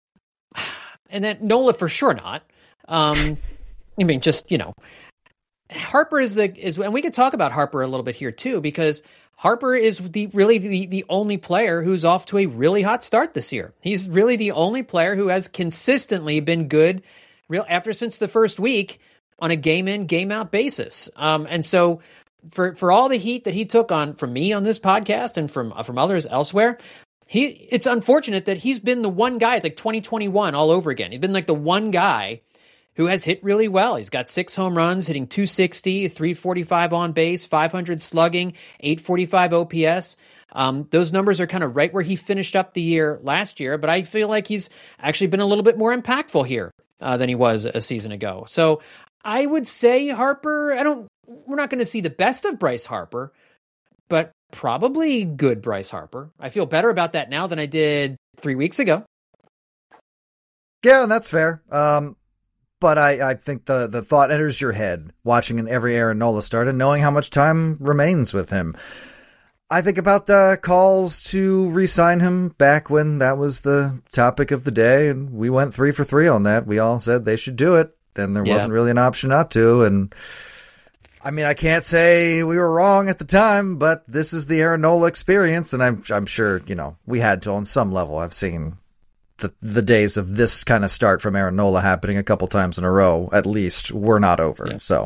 D: and then Nola for sure not. Um, I mean, just, you know, Harper is the, is, and we could talk about Harper a little bit here too, because Harper is the really the, the only player who's off to a really hot start this year. He's really the only player who has consistently been good real after since the first week on a game in, game out basis. Um, and so for, for all the heat that he took on from me on this podcast and from, uh, from others elsewhere, he, it's unfortunate that he's been the one guy. It's like twenty twenty-one all over again. He's been like the one guy who has hit really well. He's got six home runs, hitting two sixty, three forty-five on base, five hundred slugging, eight forty-five O P S. Um, those numbers are kind of right where he finished up the year last year, but I feel like he's actually been a little bit more impactful here uh, than he was a season ago. So I would say Harper, I don't, we're not going to see the best of Bryce Harper, but probably good Bryce Harper. I feel better about that now than I did three weeks ago.
E: Yeah, and that's fair. Um, But I, I think the, the thought enters your head watching in every Aaron Nola start and knowing how much time remains with him. I think about the calls to re-sign him back when that was the topic of the day, and we went three for three on that. We all said they should do it, and there yeah. wasn't really an option not to. And I mean, I can't say we were wrong at the time, but this is the Aaron Nola experience, and I'm I'm sure, you know, we had to on some level. I've seen The, the days of this kind of start from Aaron Nola happening a couple times in a row, at least, were not over.
D: Yeah.
E: So,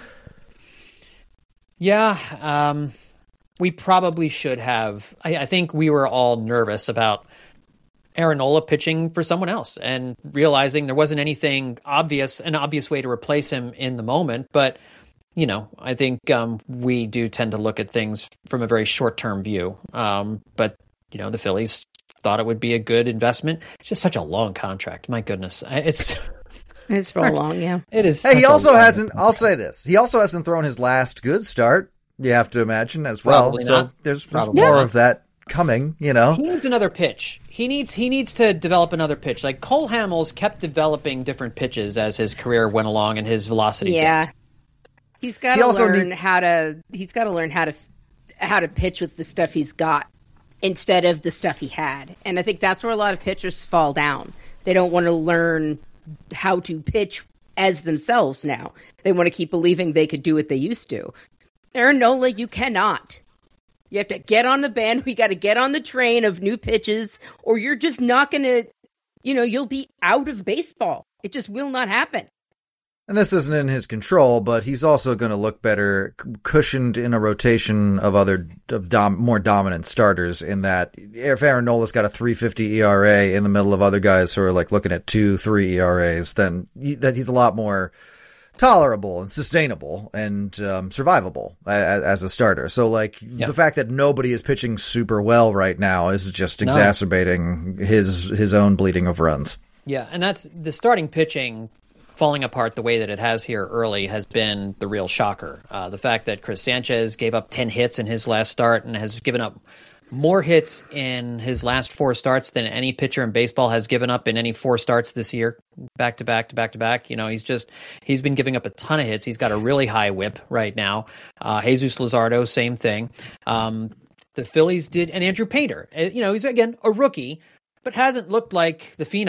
D: yeah, um, we probably should have. I, I think we were all nervous about Aaron Nola pitching for someone else and realizing there wasn't anything obvious, an obvious way to replace him in the moment. But, you know, I think um, we do tend to look at things from a very short-term view. Um, but, you know, the Phillies thought it would be a good investment. It's just such a long contract. My goodness. It's
F: it's real long, yeah.
D: It is.
E: Hey, he also hasn't, I'll say this, he also hasn't thrown his last good start, you have to imagine, as well.
D: Probably
E: so
D: not.
E: there's, there's
D: Probably
E: more
D: not.
E: of that coming, you know.
D: He needs another pitch. He needs he needs to develop another pitch. Like Cole Hamels kept developing different pitches as his career went along and his velocity
F: Yeah.
D: dipped.
F: He's got
E: He
F: to
E: also
F: learn
E: need-
F: how to he's got to learn how to how to pitch with the stuff he's got instead of the stuff he had. And I think that's where a lot of pitchers fall down. They don't want to learn how to pitch as themselves now. They want to keep believing they could do what they used to. Aaron Nola, you cannot. You have to get on the band. We got to get on the train of new pitches, or you're just not going to, you know, you'll be out of baseball. It just will not happen.
E: And this isn't in his control, but he's also going to look better cushioned in a rotation of other of dom- more dominant starters. In that, if Aaron Nola's got a three fifty E R A in the middle of other guys who are like looking at two, three E R As, then he, that he's a lot more tolerable and sustainable and um, survivable as, as a starter. So, like
D: yep.
E: the fact that nobody is pitching super well right now is just
D: no.
E: exacerbating his his own bleeding of runs.
D: Yeah, and that's the starting pitching falling apart the way that it has here early has been the real shocker. Uh, the fact that Chris Sanchez gave up ten hits in his last start and has given up more hits in his last four starts than any pitcher in baseball has given up in any four starts this year, back to back to back to back. You know, he's just, he's been giving up a ton of hits. He's got a really high whip right now. Uh, Jesus Luzardo, same thing. Um, the Phillies did, and Andrew Painter, you know, he's again a rookie, but hasn't looked like the phenom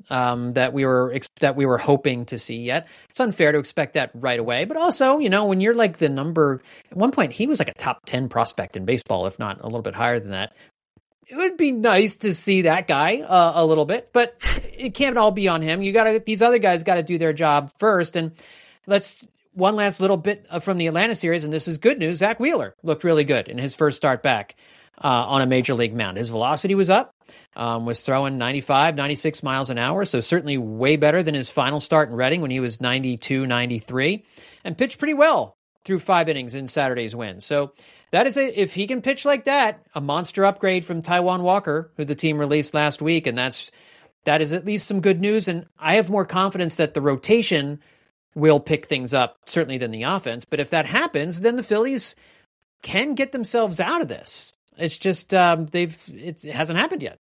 D: um, that we were ex- that we were hoping to see yet. It's unfair to expect that right away, but also, you know, when you're like the number at one point, he was like a top ten prospect in baseball, if not a little bit higher than that. It would be nice to see that guy uh, a little bit, but it can't all be on him. You got to these other guys got to do their job first. And let's one last little bit from the Atlanta series, and this is good news. Zach Wheeler looked really good in his first start back uh, on a major league mound. His velocity was up, um, was throwing ninety-five, ninety-six miles an hour, so certainly way better than his final start in Reading when he was ninety-two, ninety-three, and pitched pretty well through five innings in Saturday's win. So that is a, if he can pitch like that, a monster upgrade from Taijuan Walker, who the team released last week, and that's that is at least some good news. And I have more confidence that the rotation will pick things up, certainly than the offense. But if that happens, then the Phillies can get themselves out of this. It's just um, they've it's, it hasn't happened yet.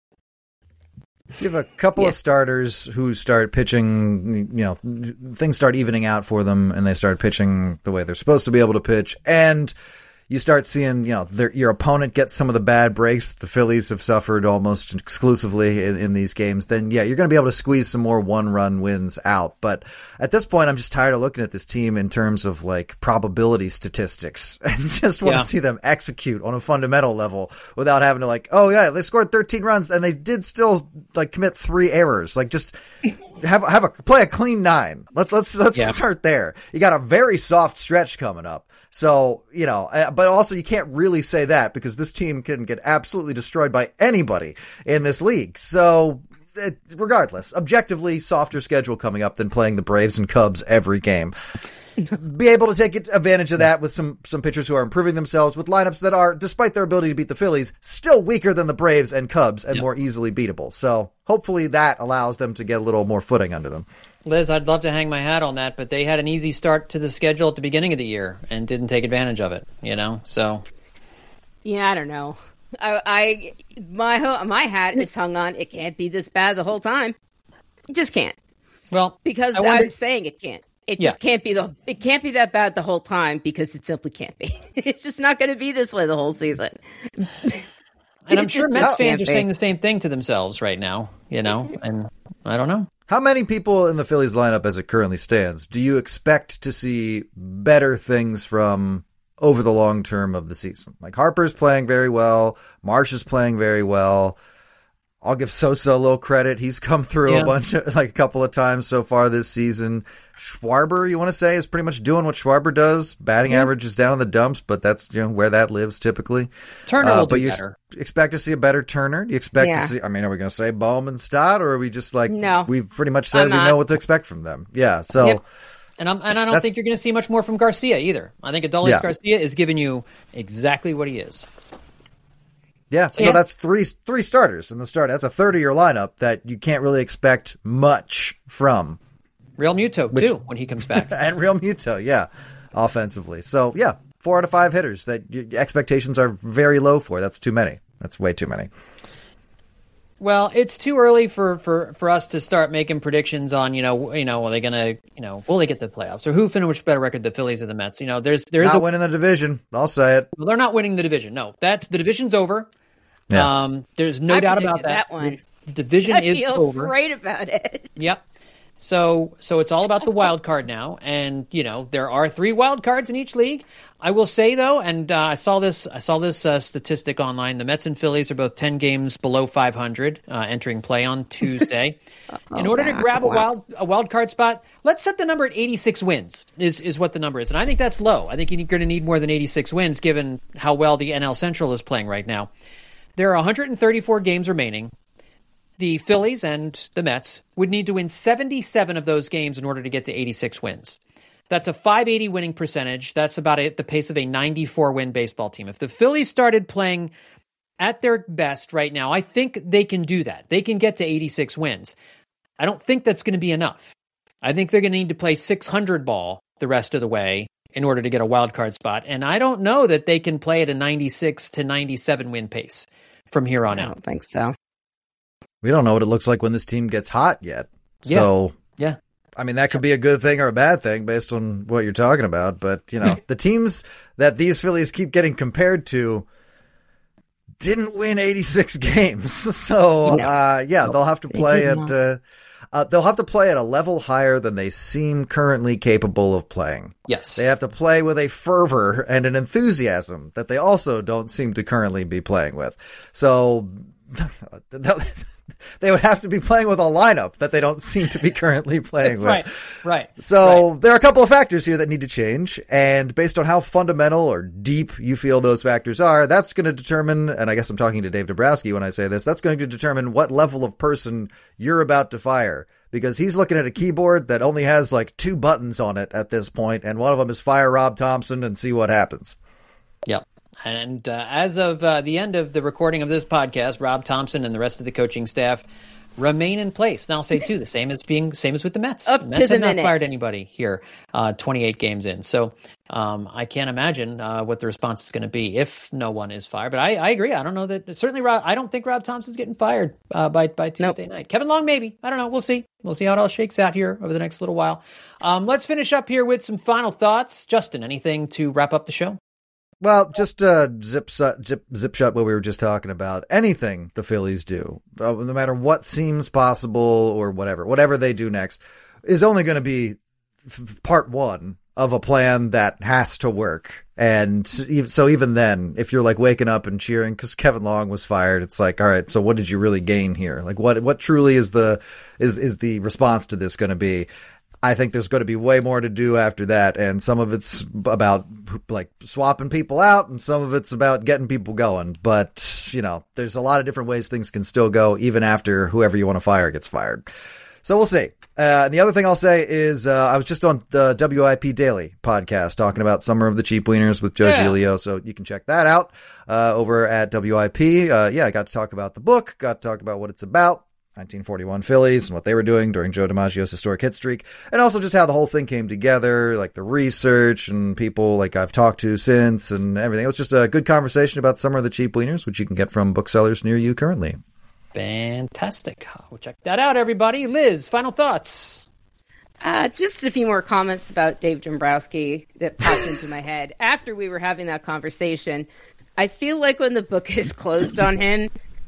E: You have a couple
F: Yeah.
E: of starters who start pitching, you know, things start evening out for them and they start pitching the way they're supposed to be able to pitch. And you start seeing, you know, their, your opponent get some of the bad breaks that the Phillies have suffered almost exclusively in, in these games. Then, yeah, you're going to be able to squeeze some more one-run wins out. But at this point, I'm just tired of looking at this team in terms of, like, probability statistics and just want
D: Yeah.
E: to see them execute on a fundamental level without having to, like, oh, yeah, they scored thirteen runs and they did still, like, commit three errors. Like, just have have a play a clean nine. Let's let's let's
D: Yeah.
E: start there. You got a very soft stretch coming up. So, you know, uh, but also you can't really say that because this team can get absolutely destroyed by anybody in this league. So, it, regardless, objectively softer schedule coming up than playing the Braves and Cubs every game. Be able to take advantage of that with some some pitchers who are improving themselves with lineups that are, despite their ability to beat the Phillies, still weaker than the Braves and Cubs and
D: Yep.
E: more easily beatable. So hopefully that allows them to get a little more footing under them.
D: Liz, I'd love to hang my hat on that, but they had an easy start to the schedule at the beginning of the year and didn't take advantage of it, you know? So,
F: Yeah, I don't know. I, I my ho- my hat is hung on. It can't be this bad the whole time. It just can't,
D: well,
F: because
D: I wonder-
F: I'm saying it can't. It
D: Yeah.
F: just can't be the. It can't be that bad the whole time because it simply can't be. It's just not going to be this way the whole season.
D: and I'm
F: It
D: sure
F: just
D: Mets
F: can't
D: fans are
F: be.
D: saying the same thing to themselves right now, you know? And I don't know.
E: How many people in the Phillies lineup as it currently stands do you expect to see better things from over the long term of the season? Like Harper's playing very well. Marsh is playing very well. I'll give Sosa a little credit. He's come through
D: Yeah.
E: a bunch of, like a couple of times so far this season. Schwarber, you want to say, is pretty much doing what Schwarber does. Batting
D: Yeah.
E: average is down in the dumps, but that's, you know, where that lives typically.
D: Turner
E: Uh,
D: will
E: but
D: do
E: you
D: better.
E: ex- expect to see a better Turner? You expect
F: Yeah.
E: to see, I mean, are we going to say Bowman Stott, or are we just like,
F: No.
E: we've pretty much said
F: I'm
E: we
F: not.
E: know what to expect from them? Yeah. So,
F: Yep.
D: And, I'm, and I don't
E: That's-
D: think you're going to see much more from Garcia either. I think Adolis
E: Yeah.
D: Garcia is giving you exactly what he is.
E: yeah. So
F: Yeah.
E: that's three, three starters in the start. That's a third of your lineup that you can't really expect much from.
D: Real Muto, too, when he comes back.
E: And Real Muto, yeah, offensively. So, yeah, four out of five hitters that your expectations are very low for. That's too many. That's way too many.
D: Well, it's too early for, for, for us to start making predictions on, you know, you know, are they going to, you know, will they get the playoffs? Or who finished better record, the Phillies or the Mets? You know, there's there is
E: Not
D: a
E: winning the division. I'll say it.
D: well, they're not winning the division. No, that's the division's over.
E: Yeah.
D: Um, there's no
F: I
D: doubt about
F: predicted
D: that.
F: that one.
D: The division
F: I
D: is
F: feel
D: over.
F: great about it.
D: Yep. So so it's all about the wild card now, and you know there are three wild cards in each league. I will say though, and uh, I saw this I saw this uh, statistic online. The Mets and Phillies are both ten games below five hundred uh, entering play on Tuesday. In order to grab a wild a wild card spot, let's set the number at eighty-six wins. Is is what the number is, and I think that's low. I think you're going to need more than eighty-six wins given how well the N L Central is playing right now. There are one hundred thirty-four games remaining. The Phillies and the Mets would need to win seventy-seven of those games in order to get to eighty-six wins. That's a five eighty winning percentage. That's about at the pace of a ninety-four win baseball team. If the Phillies started playing at their best right now, I think they can do that. They can get to eighty-six wins. I don't think that's going to be enough. I think they're going to need to play six hundred ball the rest of the way in order to get a wild card spot. And I don't know that they can play at a ninety-six to ninety-seven win pace from here on
F: I
D: out.
F: don't think so.
E: We don't know what it looks like when this team gets hot yet.
D: Yeah.
E: So,
D: Yeah.
E: I mean, that could be a good thing or a bad thing based on what you're talking about. But, you know, the teams that these Phillies keep getting compared to didn't win eighty-six games. So,
F: No.
E: uh, yeah, they'll have to
F: They
E: play
F: did
E: at,
F: not.
E: uh, Uh, they'll have to play at a level higher than they seem currently capable of playing.
D: Yes.
E: They have to play with a fervor and an enthusiasm that they also don't seem to currently be playing with. So they would have to be playing with a lineup that they don't seem to be currently playing with.
D: Right, right.
E: So
D: right.
E: there are a couple of factors here that need to change. And based on how fundamental or deep you feel those factors are, that's going to determine, and I guess I'm talking to Dave Dombrowski when I say this, that's going to determine what level of person you're about to fire. Because he's looking at a keyboard that only has like two buttons on it at this point, and one of them is fire Rob Thompson and see what happens.
D: Yep. And uh, as of uh, the end of the recording of this podcast, Rob Thompson and the rest of the coaching staff remain in place. And I'll say too, the same as being same as with the Mets.
F: Up
D: the Mets
F: to the
D: have not
F: minute.
D: fired anybody here, uh, twenty-eight games in. So um, I can't imagine uh, what the response is going to be if no one is fired. But I, I agree. I don't know that certainly. Rob, I don't think Rob Thompson's getting fired uh, by by Tuesday
F: nope.
D: night. Kevin Long, maybe. I don't know. We'll see. We'll see how it all shakes out here over the next little while. Um, let's finish up here with some final thoughts. Justin, anything to wrap up the show?
E: Well, just uh, zip, zip zip shut what we were just talking about. Anything the Phillies do, uh, no matter what seems possible or whatever, whatever they do next, is only going to be f- part one of a plan that has to work. And so even then, if you're like waking up and cheering because Kevin Long was fired, it's like, all right, so what did you really gain here? Like, what what truly is the is is the response to this going to be? I think there's going to be way more to do after that, and some of it's about like swapping people out, and some of it's about getting people going. But, you know, there's a lot of different ways things can still go, even after whoever you want to fire gets fired. So we'll see. Uh, and the other thing I'll say is uh, I was just on the W I P Daily podcast talking about Summer of the Cheap Wieners with Joe
D: yeah.
E: Giglio, so you can check that out uh, over at W I P. Uh, yeah, I got to talk about the book, got to talk about what it's about. nineteen forty-one Phillies and what they were doing during Joe DiMaggio's historic hit streak, and also just how the whole thing came together, like the research and people like I've talked to since and everything. It was just a good conversation about Summer of the Cheap Wieners, which you can get from booksellers near you currently.
D: Fantastic. We'll check that out, everybody. Liz, final thoughts.
F: Uh, just a few more comments about Dave Dombrowski that popped into my head after we were having that conversation. I feel like when the book is closed on him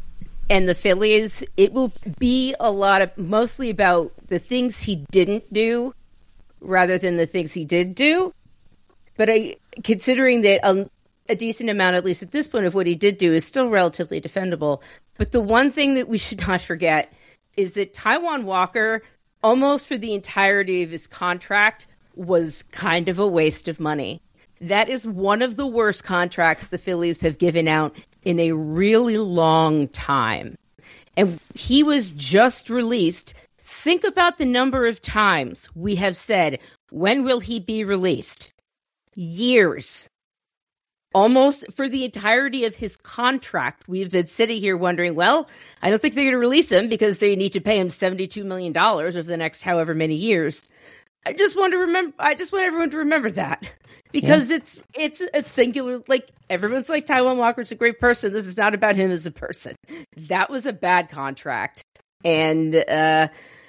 F: and the Phillies, it will be a lot of mostly about the things he didn't do rather than the things he did do. But I, considering that a, a decent amount, at least at this point, of what he did do is still relatively defendable. But the one thing that we should not forget is that Taijuan Walker, almost for the entirety of his contract, was kind of a waste of money. That is one of the worst contracts the Phillies have given out in a really long time. And he was just released. Think about the number of times we have said, when will he be released? Years. Almost for the entirety of his contract, we've been sitting here wondering, well, I don't think they're going to release him because they need to pay him seventy-two million dollars over the next however many years. I just want to remember, I just want everyone to remember that. Because yeah. it's it's a singular, like, everyone's like, Taijuan Walker's a great person. This is not about him as a person. That was a bad contract. And uh,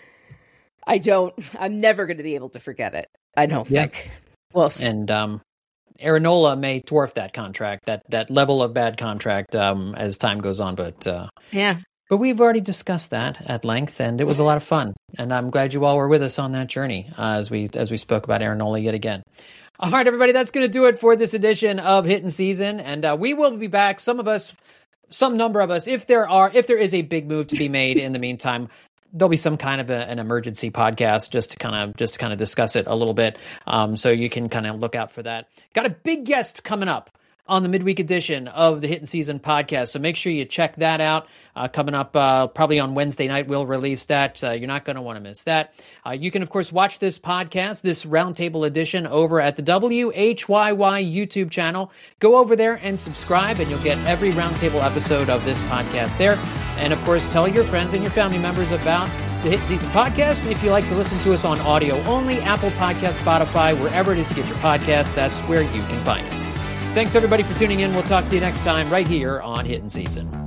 F: I don't, I'm never going to be able to forget it. I don't yeah. think. Well,
D: and um, Aaron Nola may dwarf that contract, that that level of bad contract um, as time goes on. But uh,
F: yeah.
D: But we've already discussed that at length, and it was a lot of fun. And I'm glad you all were with us on that journey uh, as we as we spoke about Aaron Nola yet again. All right, everybody, that's going to do it for this edition of Hittin' Season, and uh, we will be back. Some of us, some number of us, if there are, if there is a big move to be made in the meantime, there'll be some kind of a, an emergency podcast just to kind of just to kind of discuss it a little bit. Um, so you can kind of look out for that. Got a big guest coming up on the midweek edition of the Hittin' Season podcast. So make sure you check that out. Uh, coming up uh, probably on Wednesday night, we'll release that. Uh, you're not going to want to miss that. Uh, you can, of course, watch this podcast, this roundtable edition, over at the W H Y Y YouTube channel. Go over there and subscribe, and you'll get every roundtable episode of this podcast there. And, of course, tell your friends and your family members about the Hittin' Season podcast. If you like to listen to us on audio only, Apple Podcast, Spotify, wherever it is you get your podcasts, that's where you can find us. Thanks, everybody, for tuning in. We'll talk to you next time right here on Hittin' Season.